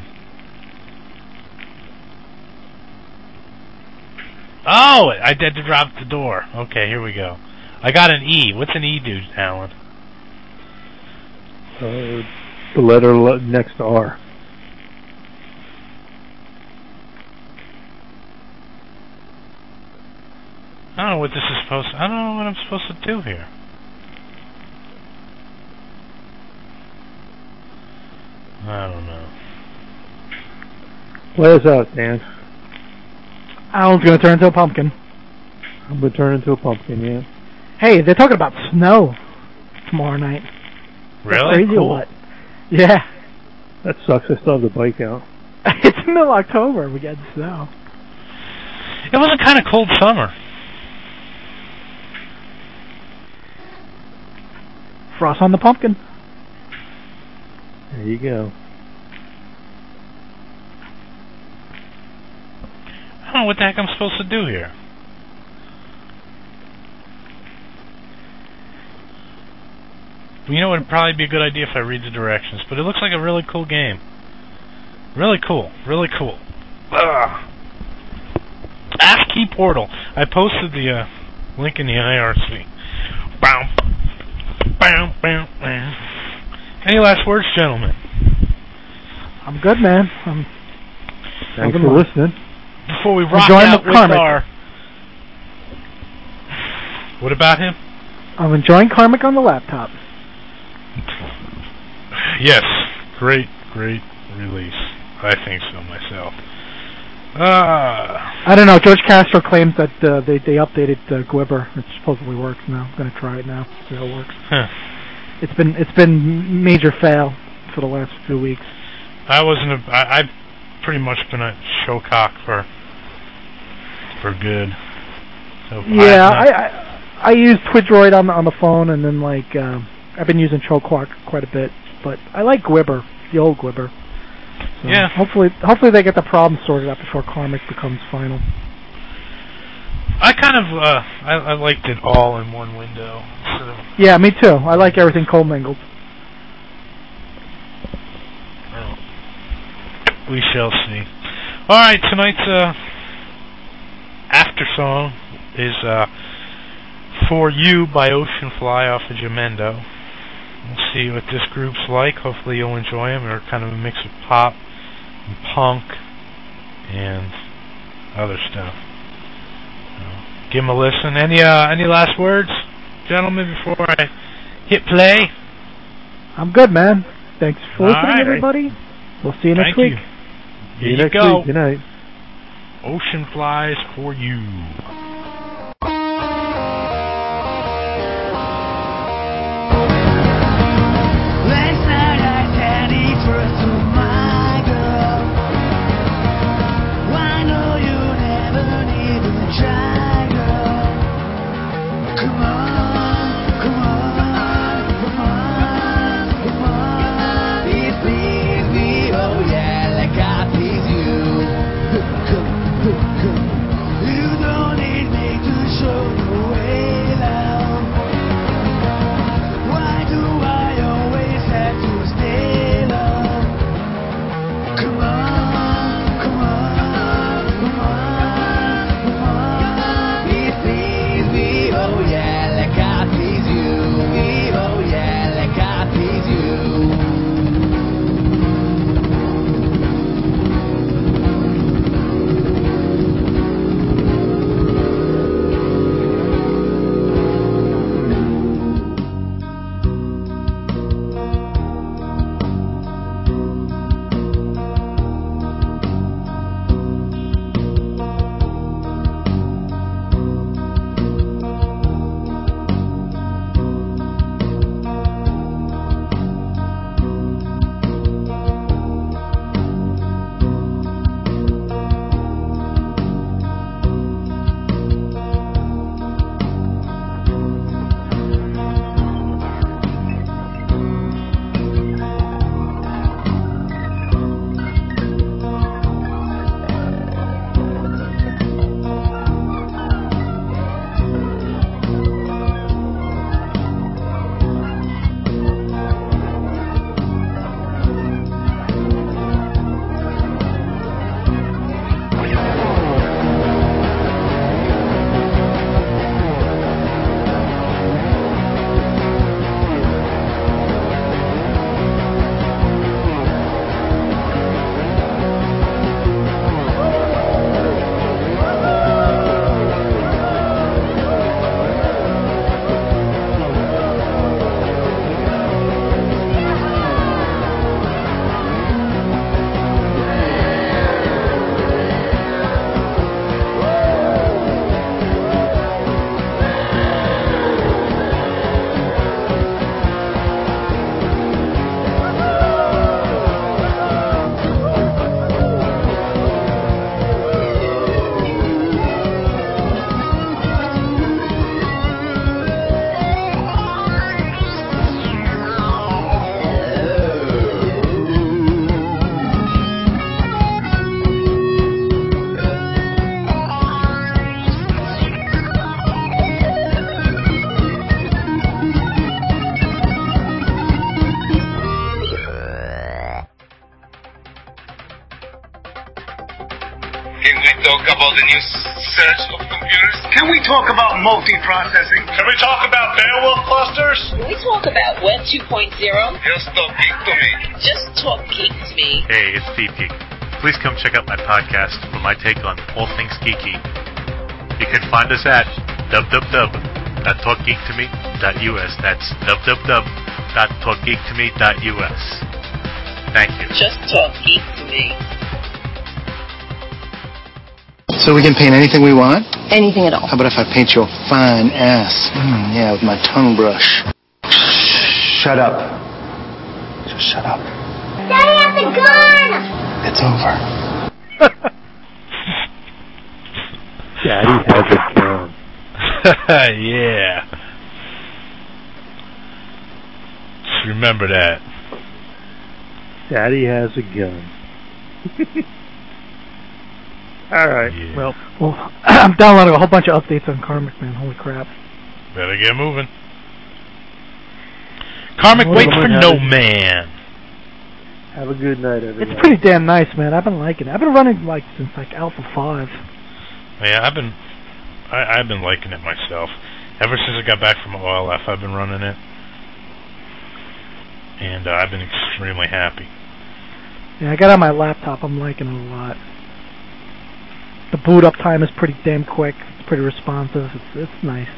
Oh, I had to drop the door. Okay, here we go. I got an E. What's an E do, Alan? The letter next to R. I don't know what this is supposed to... I don't know what I'm supposed to do here. I don't know. Play us out, Dan. Alan's going to turn into a pumpkin. I'm going to turn into a pumpkin, yeah. Hey, they're talking about snow tomorrow night. Really? Crazy cool. What? Yeah. That sucks. I still have the bike out. It's middle October. We get snow. It was a kind of cold summer. Frost on the pumpkin. There you go. I don't know what the heck I'm supposed to do here. Well, you know, it would probably be a good idea if I read the directions, but it looks like a really cool game. Really cool. Really cool. Ugh. ASCII Portal. I posted the link in the IRC. Bow. Bow, bow, bow. Any last words, gentlemen? I'm good, man. Thanks for listening. Before we rock out with our... What about him? I'm enjoying Karmic on the laptop. Yes. Great release. I think so myself. I don't know. George Castro claims that they updated Gwibber. It supposedly works now. I'm going to try it now. See how it works. Huh. It's been major fail for the last few weeks. I've pretty much been a showcock for good. So yeah, I use Twidroid on the phone, and then I've been using Choquark quite a bit, but I like Gwibber, the old Gwibber. So yeah. Hopefully they get the problem sorted out before Karmic becomes final. I kind of I liked it all in one window. Sort of. Yeah, me too. I like everything commingled. Well, we shall see. All right, tonight's after song is For You by Ocean Fly off of Jamendo. We'll see what this group's like. Hopefully you'll enjoy them. They're kind of a mix of pop and punk and other stuff. So, give them a listen. Any last words, gentlemen, before I hit play? I'm good, man. Thanks for listening, everybody. We'll see you next week. Here you go. Good night. Ocean Flies For You. You don't need continuous search of computers? Can we talk about multiprocessing? Can we talk about Beowulf clusters? Can we talk about Web 2.0? Just talk geek to me. Just talk geek to me. Hey, it's Steve Geek. Please come check out my podcast for my take on all things geeky. You can find us at www.talkgeektome.us. That's www.talkgeektome.us. Thank you. Just talk geek to me. So we can paint anything we want? Anything at all. How about if I paint your fine ass? Yeah, with my tongue brush. Shut up. Just shut up. Daddy has a gun! It's over. Daddy has a gun. Yeah. Just remember that. Daddy has a gun. Alright, Yeah. Well, I'm downloading a whole bunch of updates on Karmic, man. Holy crap. Better get moving. Karmic, wait for no man. Have a good night, everybody. It's pretty damn nice, man. I've been liking it. I've been running since Alpha 5. Yeah, I've been liking it myself. Ever since I got back from OLF, I've been running it. And I've been extremely happy. Yeah, I got it on my laptop. I'm liking it a lot. The boot up time is pretty damn quick. It's pretty responsive. It's nice.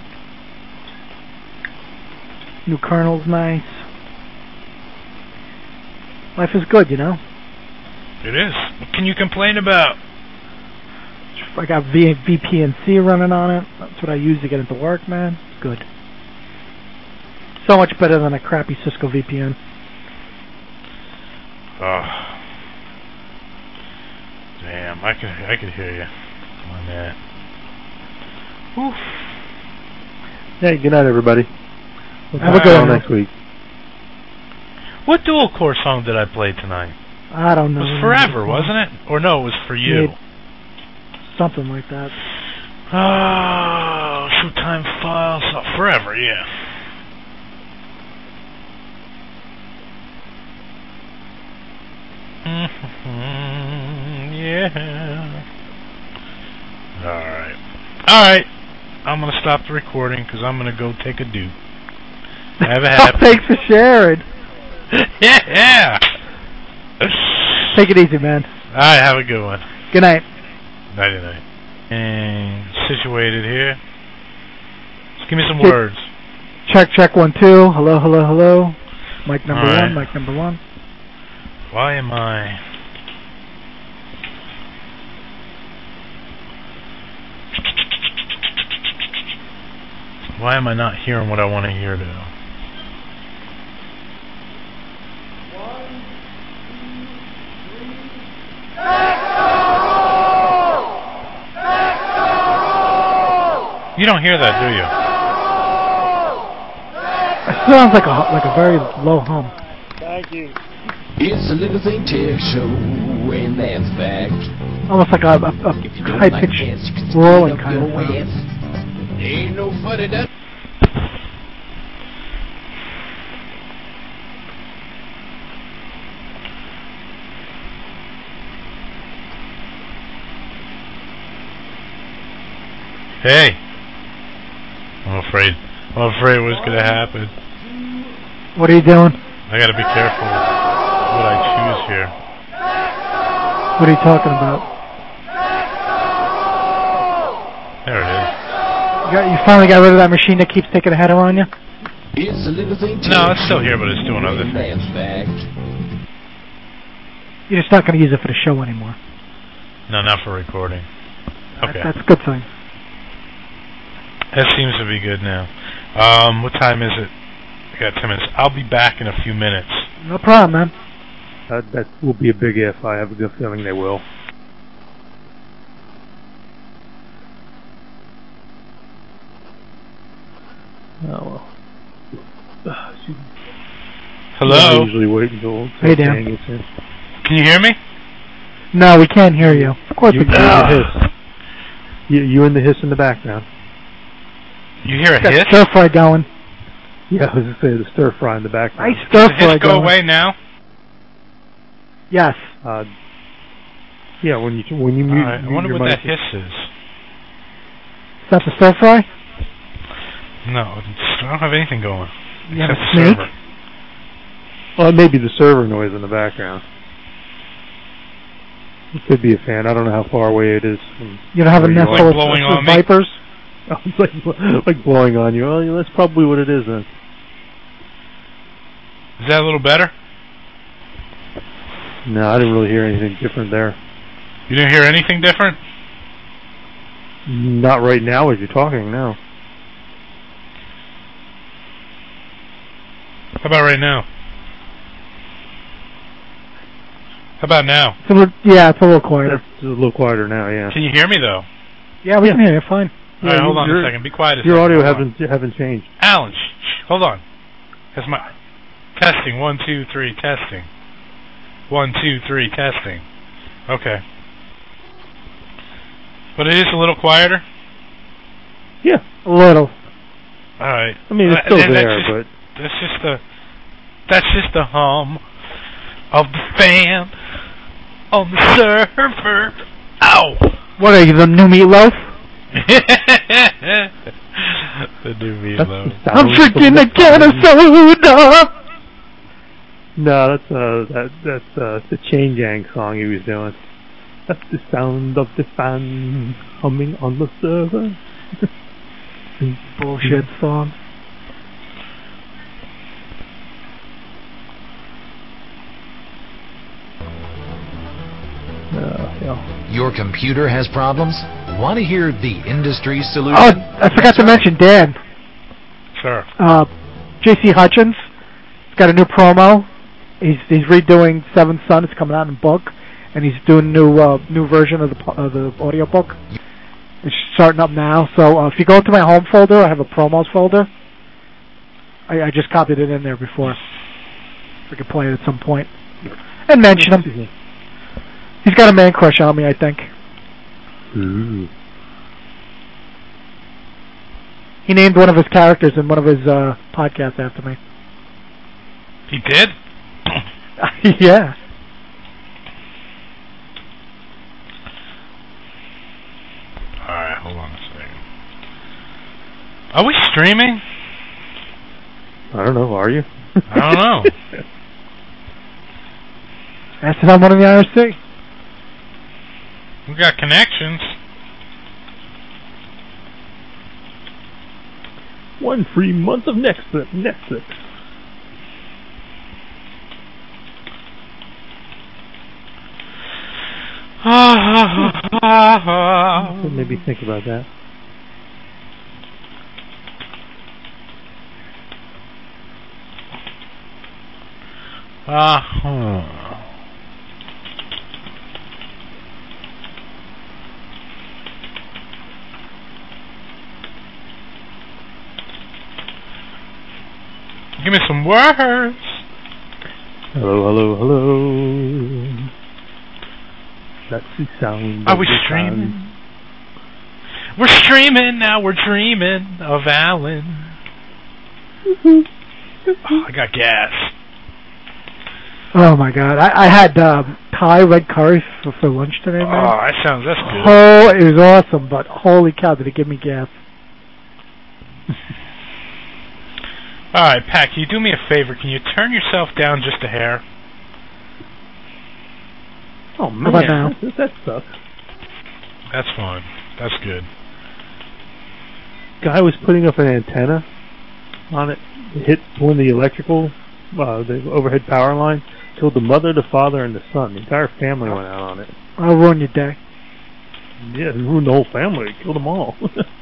New kernel's nice. Life is good, you know? It is. What can you complain about? I got VPNC running on it. That's what I use to get into work, man. It's good. So much better than a crappy Cisco VPN. Damn, I can hear you on that. Oof. Hey, good night, everybody. Have a good one next week. What dual core song did I play tonight? I don't know. It was Forever, wasn't it? Or no, it was For You. Something like that. Oh, Showtime Files. Oh, Forever, yeah. Yeah. Alright. I'm going to stop the recording because I'm going to go take a doo. Have a happy. Thanks for sharing. Yeah. Take it easy, man. Alright, have a good one. Good night. Nighty-night. And situated here. Just give me some words. Check 1 2. Hello, hello, hello. Mic number All right. 1. Mic number 1. Why am I... Why am I not hearing what I want to hear now? You don't hear that, do you? It sounds like a very low hum. Thank you. It's a Little Thing Tech Show, and that's fact. Almost like a high-pitched rolling kind of sound. Ain't no funny that. Hey. I'm afraid what's going to happen. What are you doing? I got to be careful what I choose here. What are you talking about? There it is. You finally got rid of that machine that keeps taking a header on you? It's a Little Thing Tech No, it's still here, but it's doing other things. You're just not going to use it for the show anymore. No, not for recording. Okay. That's a good thing. That seems to be good now. What time is it? I got 10 minutes. I'll be back in a few minutes. No problem, man. That will be a big if. I have a good feeling they will. Oh, well. Hello? I usually wait until Hey, Dan. Dan gets in. Can you hear me? No, we can't hear you. Of course we can. Hiss. You and the hiss in the background. You hear a hiss? Stir fry going. Yeah, I was going to say the stir fry in the background. Stir Does the hiss fry go going. away now? Yes. Yeah, when you mute. Alright, I wonder what that hiss is. Is that the stir fry? No, I don't have anything going. You have except a the snake? server. Well, it may be the server noise in the background. It could be a fan. I don't know how far away it is from. You don't have a nest full of vipers? Oh, it's like blowing on you. Well, that's probably what it is then. Is that a little better? No, I didn't really hear anything different there. You didn't hear anything different? Not right now as you're talking, no. How about right now? How about now? It's a little quieter. It's a little quieter now, yeah. Can you hear me, though? Yeah, we can hear you fine. All right, hold on a second. Be quiet a second. Your audio haven't changed. Alan, hold on. That's my... Testing. 1, 2, 3, testing. 1, 2, 3, testing. Okay. But it is a little quieter? Yeah. A little. Alright. I mean, it's still there, but... That's just the hum of the fan on the server. Ow! What are you, the new meatloaf? The new meatloaf. I'm drinking a can of soda! No, that's the Chain Gang song he was doing. That's the sound of the fan humming on the server. Bullshit song. Your computer has problems? Want to hear the industry solution? Oh, I forgot to mention Dan. Sure. J.C. Hutchins. He's got a new promo. He's redoing Seventh Son. It's coming out in book, and he's doing a new version of the audio book. It's starting up now. So if you go into my home folder, I have a promos folder. I just copied it in there before. We could play it at some point and mention him. He's got a man crush on me, I think. Ooh. He named one of his characters in one of his podcasts after me. He did? Yeah. Alright, hold on a second. Are we streaming? I don't know, are you? I don't know. Asked if I'm one of the IRC. We got connections. One free month of Netflix. So maybe think about that. Give me some words. Hello. That's the sound. Are we streaming? We're streaming now. We're dreaming of Alan. Oh, I got gas. Oh my God! I had Thai red curry for lunch today, man. Oh, that's good. Oh, it was awesome, but holy cow, did it give me gas? All right, Pat, can you do me a favor? Can you turn yourself down just a hair? Oh man, how about now? That sucks. That's fine. That's good. Guy was putting up an antenna on it. It hit one of the electrical, the overhead power line. Killed the mother, the father, and the son. The entire family went out on it. I'll ruin your day. Yeah, it ruined the whole family. It killed them all.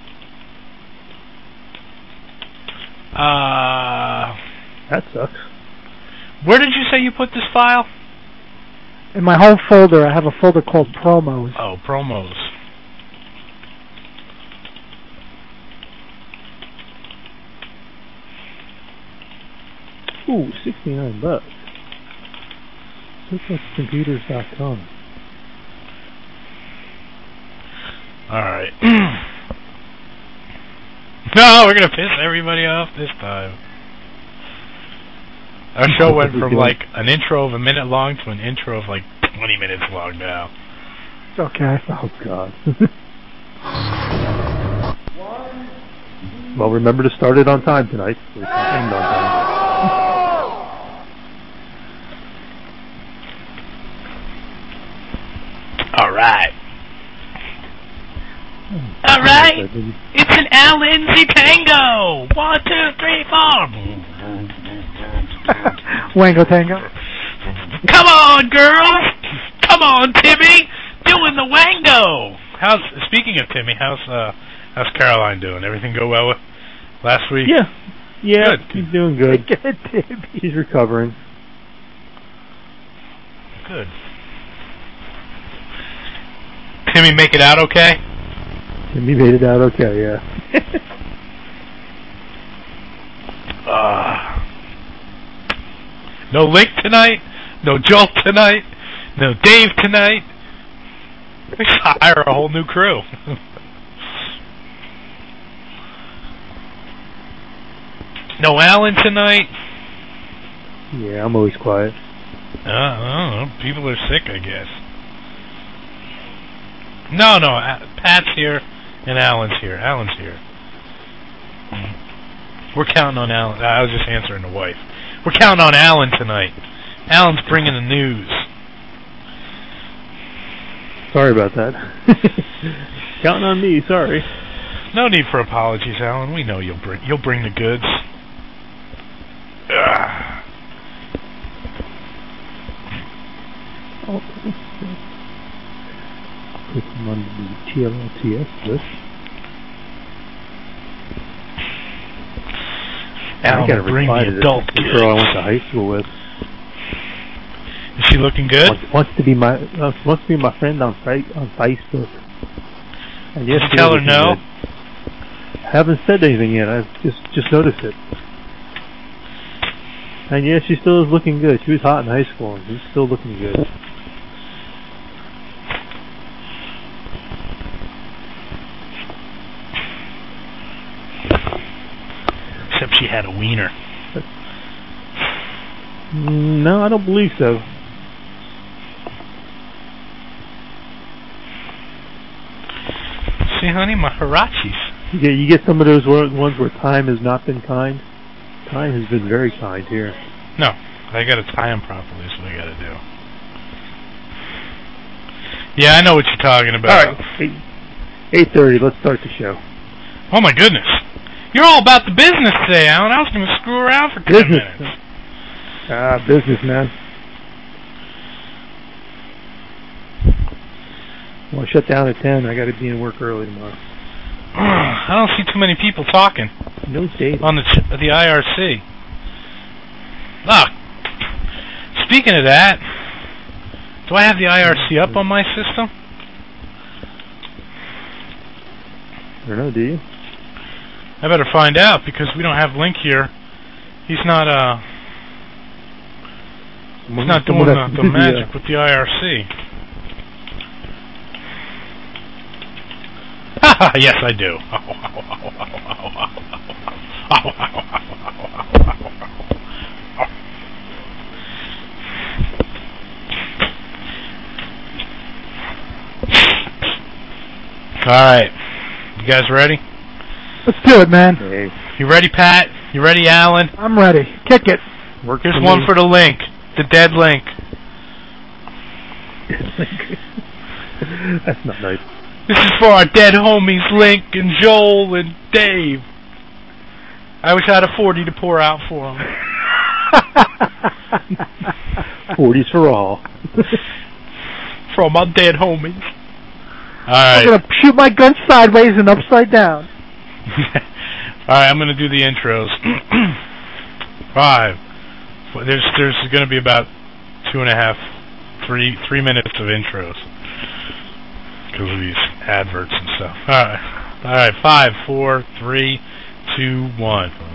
That sucks. Where did you say you put this file? In my home folder, I have a folder called Promos. Oh, Promos. Ooh, $69. SurplusComputers.com. Alright. No, we're gonna piss everybody off this time. Our show went from like an intro of a minute long to an intro of like 20 minutes long now. Okay. Oh, God. Well, remember to start it on time tonight. So we can end on time. All right. All right. It's an Al Lindsay tango. 1, 2, 3, 4. Wango tango. Come on, girls. Come on, Timmy. Doing the wango. Speaking of Timmy, how's Caroline doing? Everything go well with last week? Yeah. Good. He's doing good. Good, Timmy. He's recovering. Good. Timmy make it out okay? Timmy made it out okay, yeah. No Link tonight? No Joel tonight? No Dave tonight? We should hire a whole new crew. No Alan tonight? Yeah, I'm always quiet. I don't know. People are sick, I guess. No, Pat's here and Alan's here. Alan's here. We're counting on Alan. I was just answering the wife. We're counting on Alan tonight. Alan's bringing the news. Sorry about that. Counting on me, sorry. No need for apologies, Alan. We know you'll bring the goods. Oh, put them on the TLTS list. Alan, I gotta bring reply the to adult this girl I went to high school with. Is she looking good? Wants to be my friend on Facebook. And yes, did you tell her no? Good. Haven't said anything yet. I've just noticed it. And yeah, she still is looking good. She was hot in high school, and she's still looking good. Except she had a wiener. No, I don't believe so. See, honey, my Hirachis. You get some of those ones where time has not been kind. Time has been very kind here. No, I gotta tie them properly. Is what I gotta do. Yeah, I know what you're talking about. All right, 8:30. Let's start the show. Oh my goodness, you're all about the business today, Alan. I was gonna screw around for 10 minutes. Business, man. Well, I shut down at 10. I got to be in work early tomorrow. I don't see too many people talking. No data. On the IRC. Ah, speaking of that, do I have the IRC up on my system? I don't know, do you? I better find out because we don't have Link here. He's not doing the magic with the IRC. Yes, I do. Alright. You guys ready? Let's do it, man. Hey. You ready, Pat? You ready, Alan? I'm ready. Kick it. Here's one for the Link. The dead Link. That's not nice. This is for our dead homies, Link and Joel and Dave. I wish I had a 40 to pour out for them. 40s for all. For my dead homies. Alright. I'm going to shoot my gun sideways and upside down. Alright, I'm going to do the intros. 5. There's going to be about 2.5, 3 minutes of intros. Because of these adverts and stuff. Alright. 5, 4, 3, 2, 1.